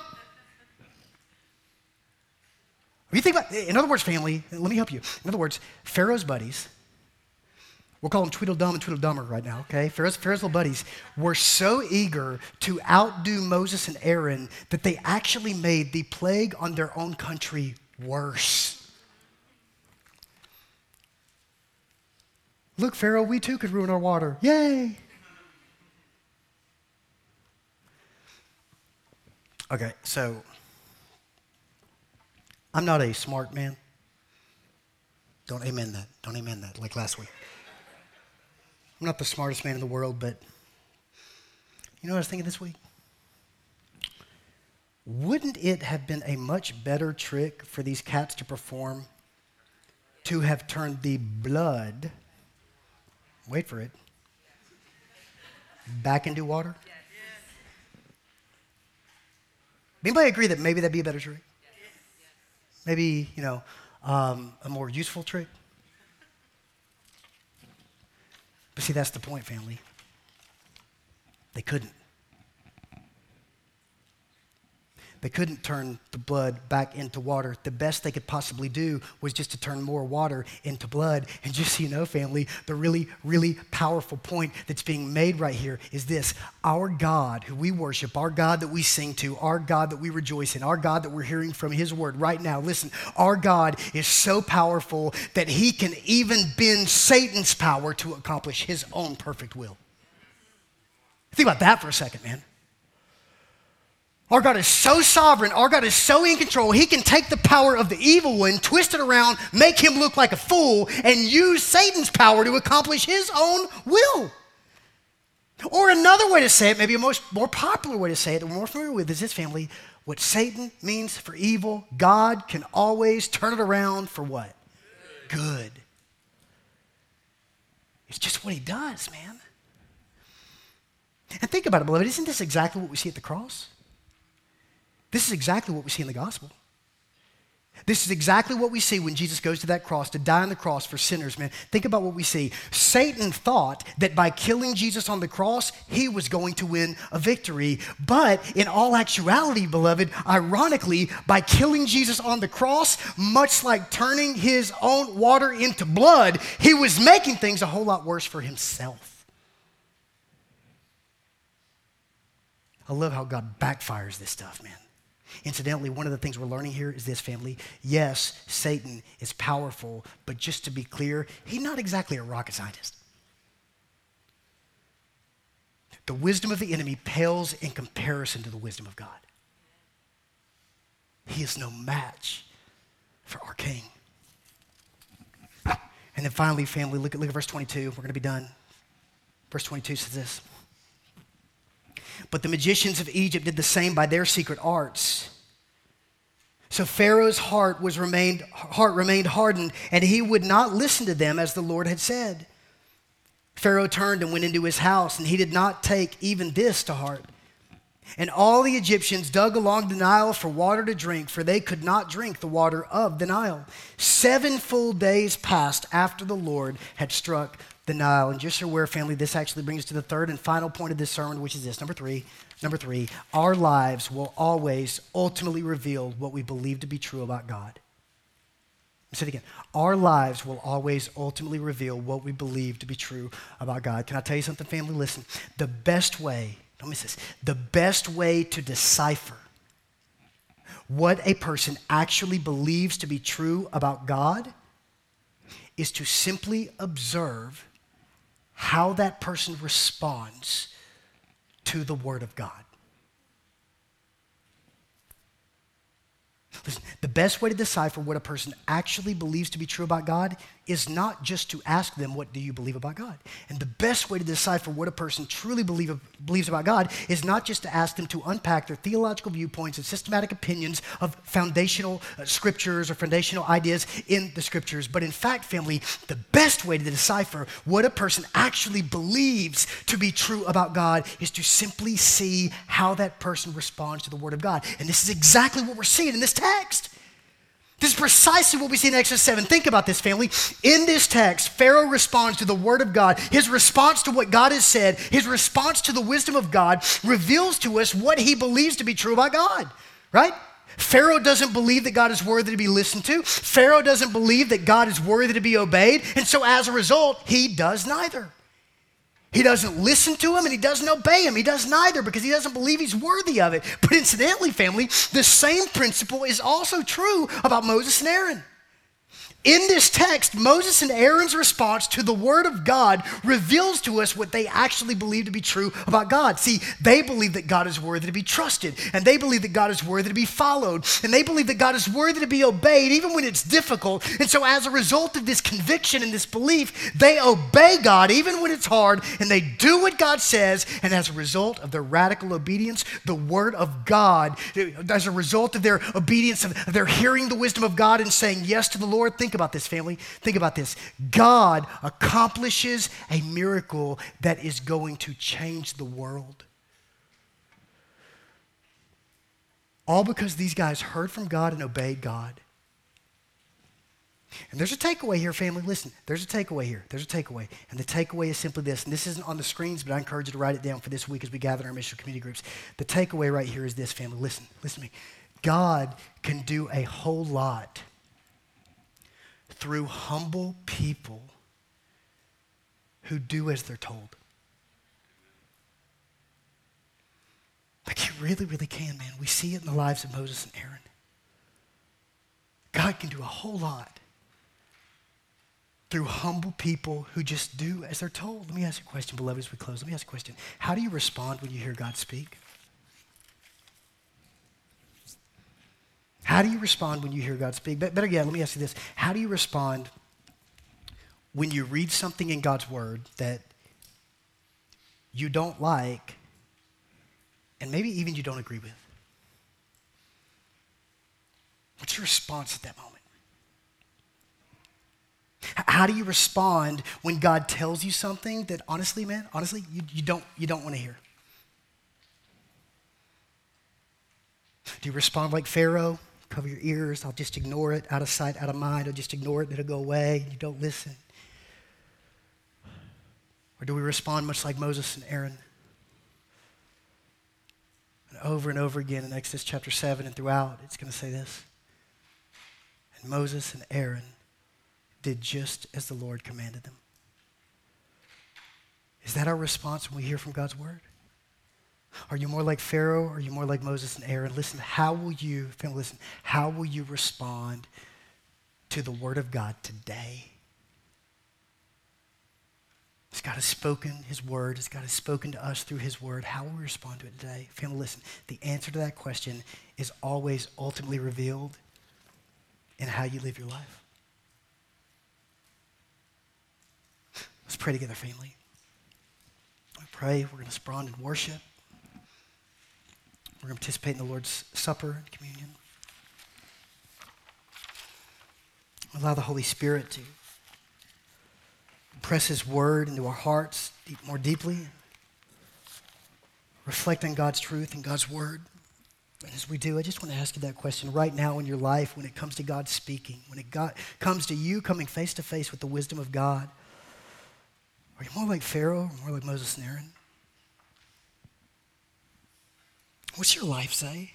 You think about, in other words, family, let me help you. In other words, Pharaoh's buddies, we'll call them Tweedledum and Tweedledummer right now, okay? Pharaoh's, Pharaoh's little buddies were so eager to outdo Moses and Aaron that they actually made the plague on their own country worse. Look, Pharaoh, we too could ruin our water. Yay! Okay, so I'm not a smart man. Don't amen that. Don't amen that, like last week. I'm not the smartest man in the world, but you know what I was thinking this week? Wouldn't it have been a much better trick for these cats to perform to have turned the blood, wait for it, back into water? Anybody agree that maybe that'd be a better trick? Maybe, you know, um, a more useful trick? But see, that's the point, family. They couldn't. They couldn't turn the blood back into water. The best they could possibly do was just to turn more water into blood. And just so you know, family, the really, really powerful point that's being made right here is this. Our God, who we worship, our God that we sing to, our God that we rejoice in, our God that we're hearing from his word right now, listen, our God is so powerful that he can even bend Satan's power to accomplish his own perfect will. Think about that for a second, man. Our God is so sovereign. Our God is so in control. He can take the power of the evil one, twist it around, make him look like a fool, and use Satan's power to accomplish his own will. Or another way to say it, maybe a most, more popular way to say it that we're more familiar with is this, family. What Satan means for evil, God can always turn it around for what? Good. Good. It's just what he does, man. And think about it, beloved. Isn't this exactly what we see at the cross? This is exactly what we see in the gospel. This is exactly what we see when Jesus goes to that cross to die on the cross for sinners, man. Think about what we see. Satan thought that by killing Jesus on the cross, he was going to win a victory. But in all actuality, beloved, ironically, by killing Jesus on the cross, much like turning his own water into blood, he was making things a whole lot worse for himself. I love how God backfires this stuff, man. Incidentally, one of the things we're learning here is this, family. Yes, Satan is powerful, but just to be clear, he's not exactly a rocket scientist. The wisdom of the enemy pales in comparison to the wisdom of God. He is no match for our King. And then finally, family, look at, look at verse twenty-two. We're going to be done. Verse twenty-two says this. But the magicians of Egypt did the same by their secret arts. So Pharaoh's heart was remained heart remained hardened, and he would not listen to them as the Lord had said. Pharaoh turned and went into his house, and he did not take even this to heart. And all the Egyptians dug along the Nile for water to drink, for they could not drink the water of the Nile. Seven full days passed after the Lord had struck the Nile. And just so you're aware, family, this actually brings us to the third and final point of this sermon, which is this. Number three, number three, our lives will always ultimately reveal what we believe to be true about God. I'll say it again. Our lives will always ultimately reveal what we believe to be true about God. Can I tell you something, family? Listen, the best way, don't miss this, the best way to decipher what a person actually believes to be true about God is to simply observe how that person responds to the Word of God. Listen, the best way to decipher what a person actually believes to be true about God is not just to ask them, what do you believe about God? And the best way to decipher what a person truly believe, believes about God is not just to ask them to unpack their theological viewpoints and systematic opinions of foundational uh, scriptures or foundational ideas in the scriptures. But in fact, family, the best way to decipher what a person actually believes to be true about God is to simply see how that person responds to the Word of God. And this is exactly what we're seeing in this text. This is precisely what we see in Exodus seven. Think about this, family. In this text, Pharaoh responds to the Word of God. His response to what God has said, his response to the wisdom of God reveals to us what he believes to be true about God, right? Pharaoh doesn't believe that God is worthy to be listened to. Pharaoh doesn't believe that God is worthy to be obeyed. And so as a result, he does neither. He doesn't listen to him and he doesn't obey him. He does neither because he doesn't believe he's worthy of it. But incidentally, family, the same principle is also true about Moses and Aaron. In this text, Moses and Aaron's response to the Word of God reveals to us what they actually believe to be true about God. See, they believe that God is worthy to be trusted, and they believe that God is worthy to be followed, and they believe that God is worthy to be obeyed even when it's difficult. And so as a result of this conviction and this belief, they obey God even when it's hard, and they do what God says, and as a result of their radical obedience, the Word of God, as a result of their obedience, of their hearing the wisdom of God and saying yes to the Lord, think Think about this, family. Think about this. God accomplishes a miracle that is going to change the world. All because these guys heard from God and obeyed God. And there's a takeaway here, family. Listen, there's a takeaway here. There's a takeaway. And the takeaway is simply this. And this isn't on the screens, but I encourage you to write it down for this week as we gather in our mission community groups. The takeaway right here is this, family. Listen, listen to me. God can do a whole lot through humble people who do as they're told. Like he really, really can, man. We see it in the lives of Moses and Aaron. God can do a whole lot through humble people who just do as they're told. Let me ask you a question, beloved, as we close. Let me ask you a question. How do you respond when you hear God speak? How do you respond when you hear God speak? Better yet, let me ask you this. How do you respond when you read something in God's Word that you don't like and maybe even you don't agree with? What's your response at that moment? How do you respond when God tells you something that honestly, man, honestly, you, you don't, you don't want to hear? Do you respond like Pharaoh? Cover your ears. I'll just ignore it. Out of sight, out of mind. I'll just ignore it. It'll go away. You don't listen. Or do we respond much like Moses and Aaron? And over and over again in Exodus chapter seven and throughout, it's going to say this. And Moses and Aaron did just as the Lord commanded them. Is that our response when we hear from God's Word? Are you more like Pharaoh or are you more like Moses and Aaron? Listen, how will you, family, listen, how will you respond to the Word of God today? As God has spoken His Word, as God has spoken to us through His Word, how will we respond to it today? Family, listen, the answer to that question is always ultimately revealed in how you live your life. Let's pray together, family. We pray, we're going to respond in worship. We're going to participate in the Lord's Supper and communion. Allow the Holy Spirit to press His Word into our hearts deep, more deeply. reflect on God's truth and God's word. And as we do, I just want to ask you that question right now in your life when it comes to God speaking, when it got, comes to you coming face to face with the wisdom of God. Are you more like Pharaoh or more like Moses and Aaron? What's your life say?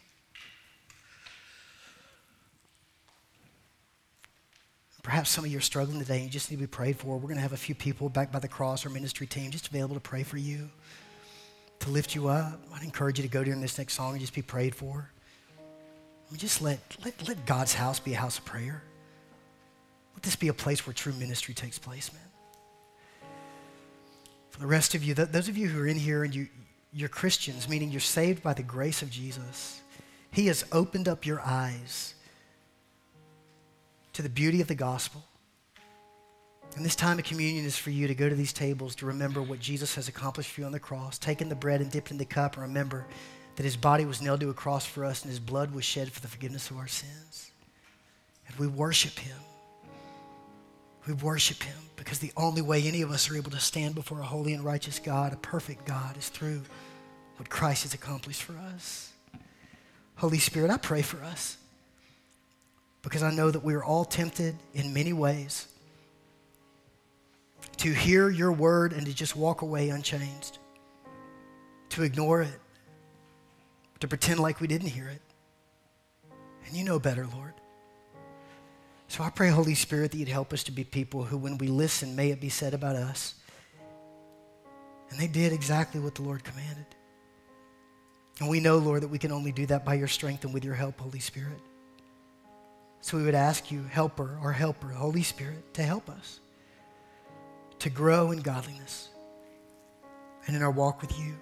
Perhaps some of you are struggling today and you just need to be prayed for. We're going to have a few people back by the cross, our ministry team, just available to pray for you, to lift you up. I'd encourage you to go during this next song and just be prayed for. I mean, just let, let, let God's house be a house of prayer. Let this be a place where true ministry takes place, man. For the rest of you, th- those of you who are in here and you, you're Christians, meaning you're saved by the grace of Jesus, he has opened up your eyes to the beauty of the gospel. And this time of communion is for you to go to these tables to remember what Jesus has accomplished for you on the cross, taking the bread and dipping the cup, and remember that his body was nailed to a cross for us and his blood was shed for the forgiveness of our sins. And we worship him. We worship him because the only way any of us are able to stand before a holy and righteous God, a perfect God, is through what Christ has accomplished for us. Holy Spirit, I pray for us because I know that we are all tempted in many ways to hear your word and to just walk away unchanged, to ignore it, to pretend like we didn't hear it. And you know better, Lord. So I pray, Holy Spirit, that you'd help us to be people who, when we listen, may it be said about us. And they did exactly what the Lord commanded. And we know, Lord, that we can only do that by your strength and with your help, Holy Spirit. So we would ask you, helper, our helper, Holy Spirit, to help us to grow in godliness and in our walk with you.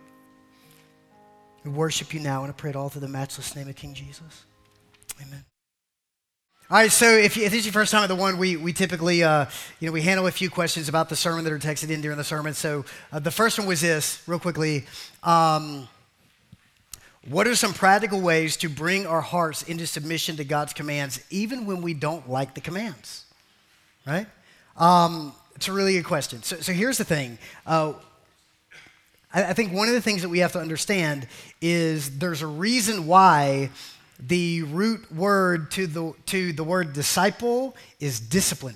We worship you now, and I pray it all through the matchless name of King Jesus. Amen. All right, so if, you, if this is your first time at the one, we we typically, uh, you know, we handle a few questions about the sermon that are texted in during the sermon. So uh, the first one was this, real quickly. Um, what are some practical ways to bring our hearts into submission to God's commands, even when we don't like the commands, right? Um, it's a really good question. So, so here's the thing. Uh, I, I think one of the things that we have to understand is there's a reason why the root word to the to the word disciple is discipline,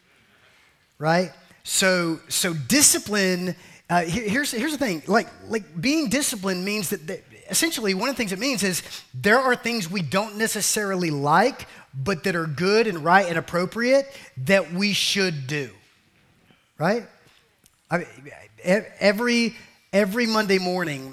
right? So so discipline. Uh, here, here's here's the thing. Like like being disciplined means that, that essentially one of the things it means is there are things we don't necessarily like, but that are good and right and appropriate that we should do, right? I, every every Monday morning,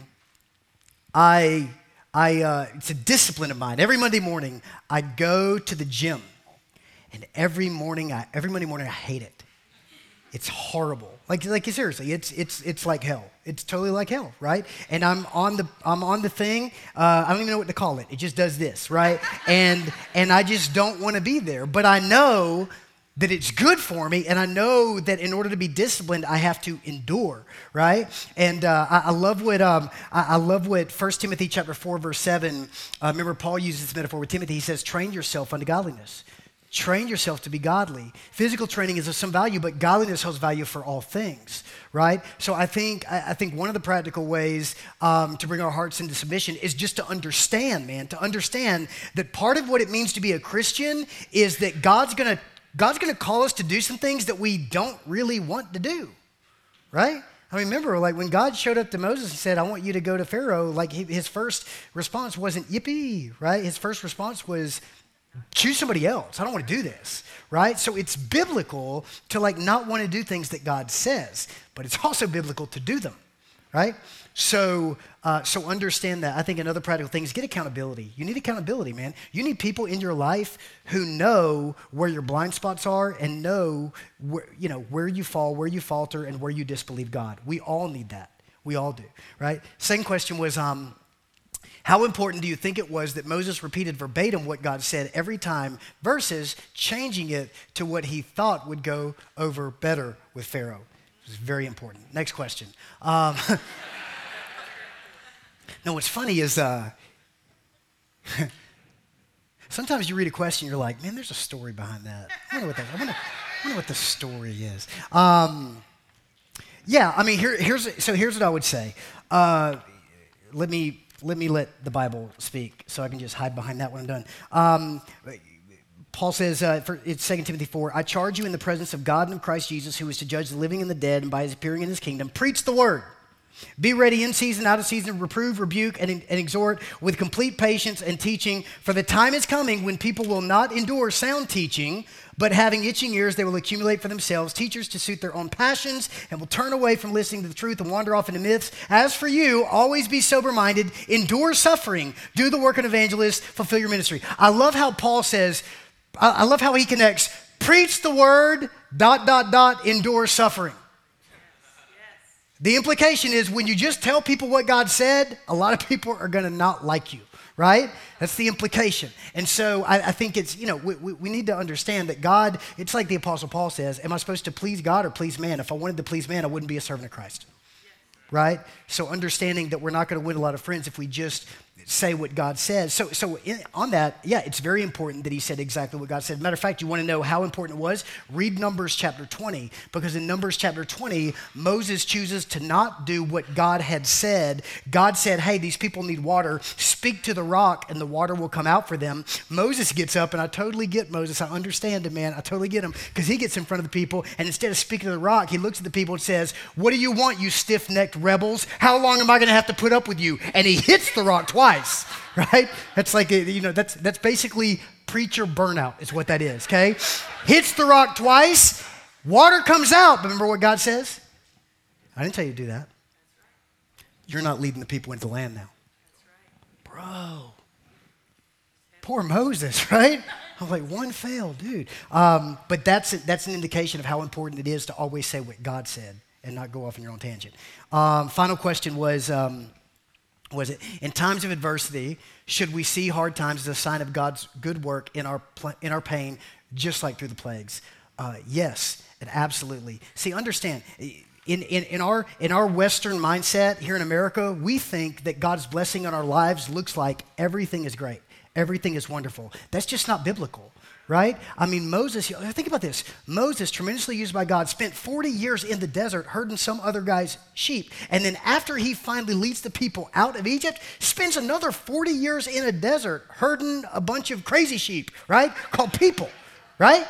I. I, uh, it's a discipline of mine. Every Monday morning, I go to the gym, and every morning, I, every Monday morning, I hate it. It's horrible. Like, like seriously, it's it's it's like hell. It's totally like hell, right? And I'm on the I'm on the thing. Uh, I don't even know what to call it. It just does this, right? And and I just don't want to be there. But I know that it's good for me, and I know that in order to be disciplined, I have to endure, right? And uh, I, I love what um, I, I love what First Timothy chapter four, verse seven. Uh, remember, Paul uses this metaphor with Timothy. He says, "Train yourself unto godliness." Train yourself to be godly. Physical training is of some value, but godliness holds value for all things, right? So I think I, I think one of the practical ways um, to bring our hearts into submission is just to understand, man, to understand that part of what it means to be a Christian is that God's gonna God's going to call us to do some things that we don't really want to do, right? I mean, remember, like when God showed up to Moses and said, I want you to go to Pharaoh, like he, his first response wasn't yippee, right? His first response was, choose somebody else. I don't want to do this, right? So it's biblical to like not want to do things that God says, but it's also biblical to do them, right? So, uh, so understand that. I think another practical thing is get accountability. You need accountability, man. You need people in your life who know where your blind spots are and know where, you know, where you fall, where you falter, and where you disbelieve God. We all need that. We all do, right? Second question was, um, how important do you think it was that Moses repeated verbatim what God said every time versus changing it to what he thought would go over better with Pharaoh? It was very important. Next question. Um, no, what's funny is uh, sometimes you read a question, you're like, man, there's a story behind that. I wonder what, that, I wonder, I wonder what the story is. Um, yeah, I mean, here, here's so here's what I would say. Uh, let me let me let the Bible speak, so I can just hide behind that when I'm done. Um, Paul says, uh, for, it's Second Timothy four, I charge you in the presence of God and of Christ Jesus, who is to judge the living and the dead, and by his appearing in his kingdom, preach the word. Be ready in season, out of season, reprove, rebuke, and, and exhort with complete patience and teaching. For the time is coming when people will not endure sound teaching, but having itching ears, they will accumulate for themselves teachers to suit their own passions, and will turn away from listening to the truth and wander off into myths. As for you, always be sober-minded, endure suffering, do the work of an evangelist, fulfill your ministry. I love how Paul says, I, I love how he connects, preach the word, dot, dot, dot, endure suffering. The implication is when you just tell people what God said, a lot of people are going to not like you, right? That's the implication. And so I, I think it's, you know, we, we, we need to understand that God, it's like the Apostle Paul says, am I supposed to please God or please man? If I wanted to please man, I wouldn't be a servant of Christ, right? So understanding that we're not going to win a lot of friends if we just say what God says. So, so in, on that, yeah, it's very important that he said exactly what God said. Matter of fact, you want to know how important it was? Read Numbers chapter twenty, because in Numbers chapter twenty, Moses chooses to not do what God had said. God said, hey, these people need water. Speak to the rock and the water will come out for them. Moses gets up, and I totally get Moses. I understand him, man. I totally get him, because he gets in front of the people, and instead of speaking to the rock, he looks at the people and says, what do you want, you stiff-necked rebels? How long am I going to have to put up with you? And he hits the rock twice. Right? That's like, a, you know, that's that's basically preacher burnout is what that is, okay? Hits the rock twice, water comes out. But remember what God says? I didn't tell you to do that. You're not leading the people into the land now. Bro. Poor Moses, right? I'm like, one failed, dude. Um, but that's that's an indication of how important it is to always say what God said and not go off on your own tangent. Um, final question was... Um, was it in times of adversity, should we see hard times as a sign of God's good work in our in our pain, just like through the plagues? Uh, yes, and absolutely. See, understand, in, in, in, our, in our Western mindset here in America, we think that God's blessing on our lives looks like everything is great, everything is wonderful. That's just not biblical. Right? I mean, Moses, think about this. Moses, tremendously used by God, spent forty years in the desert herding some other guy's sheep. And then after he finally leads the people out of Egypt, spends another forty years in a desert herding a bunch of crazy sheep, right? Called people, right?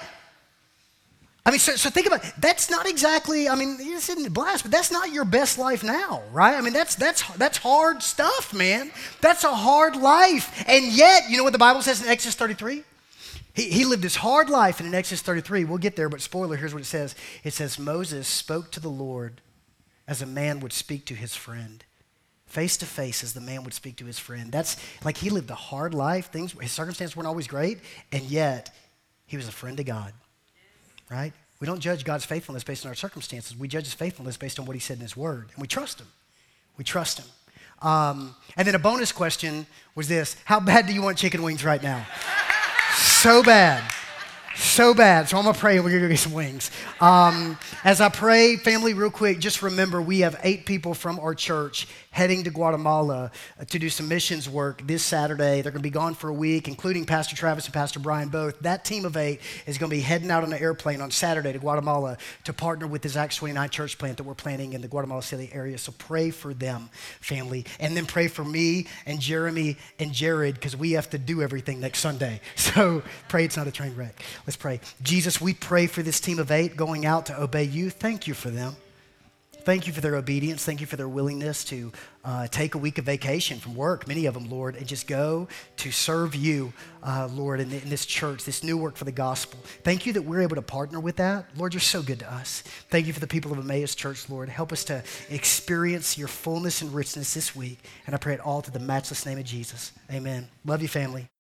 I mean, so, so think about it. That's not exactly, I mean, this isn't blast, but that's not your best life now, right? I mean, that's that's that's hard stuff, man. That's a hard life. And yet, you know what the Bible says in Exodus thirty-three? He, he lived his hard life, and in Exodus thirty-three, we'll get there, but spoiler, here's what it says. It says, Moses spoke to the Lord as a man would speak to his friend. Face to face as the man would speak to his friend. That's like he lived a hard life. Things, his circumstances weren't always great, and yet he was a friend of God, right? We don't judge God's faithfulness based on our circumstances. We judge his faithfulness based on what he said in his word, and we trust him. We trust him. Um, and then a bonus question was this: how bad do you want chicken wings right now? So bad. So bad. So I'm going to pray and we're going to go get some wings. Um, as I pray, family, real quick, just remember we have eight people from our church heading to Guatemala uh, to do some missions work this Saturday. They're going to be gone for a week, including Pastor Travis and Pastor Brian both. That team of eight is going to be heading out on an airplane on Saturday to Guatemala to partner with this Acts twenty-nine church plant that we're planning in the Guatemala City area. So pray for them, family. And then pray for me and Jeremy and Jared, because we have to do everything next Sunday. So pray it's not a train wreck. Let's pray. Jesus, we pray for this team of eight going out to obey you. Thank you for them. Thank you for their obedience. Thank you for their willingness to uh, take a week of vacation from work, many of them, Lord, and just go to serve you, uh, Lord, in, in this church, this new work for the gospel. Thank you that we're able to partner with that. Lord, you're so good to us. Thank you for the people of Emmaus Church, Lord. Help us to experience your fullness and richness this week. And I pray it all to the matchless name of Jesus. Amen. Love you, family.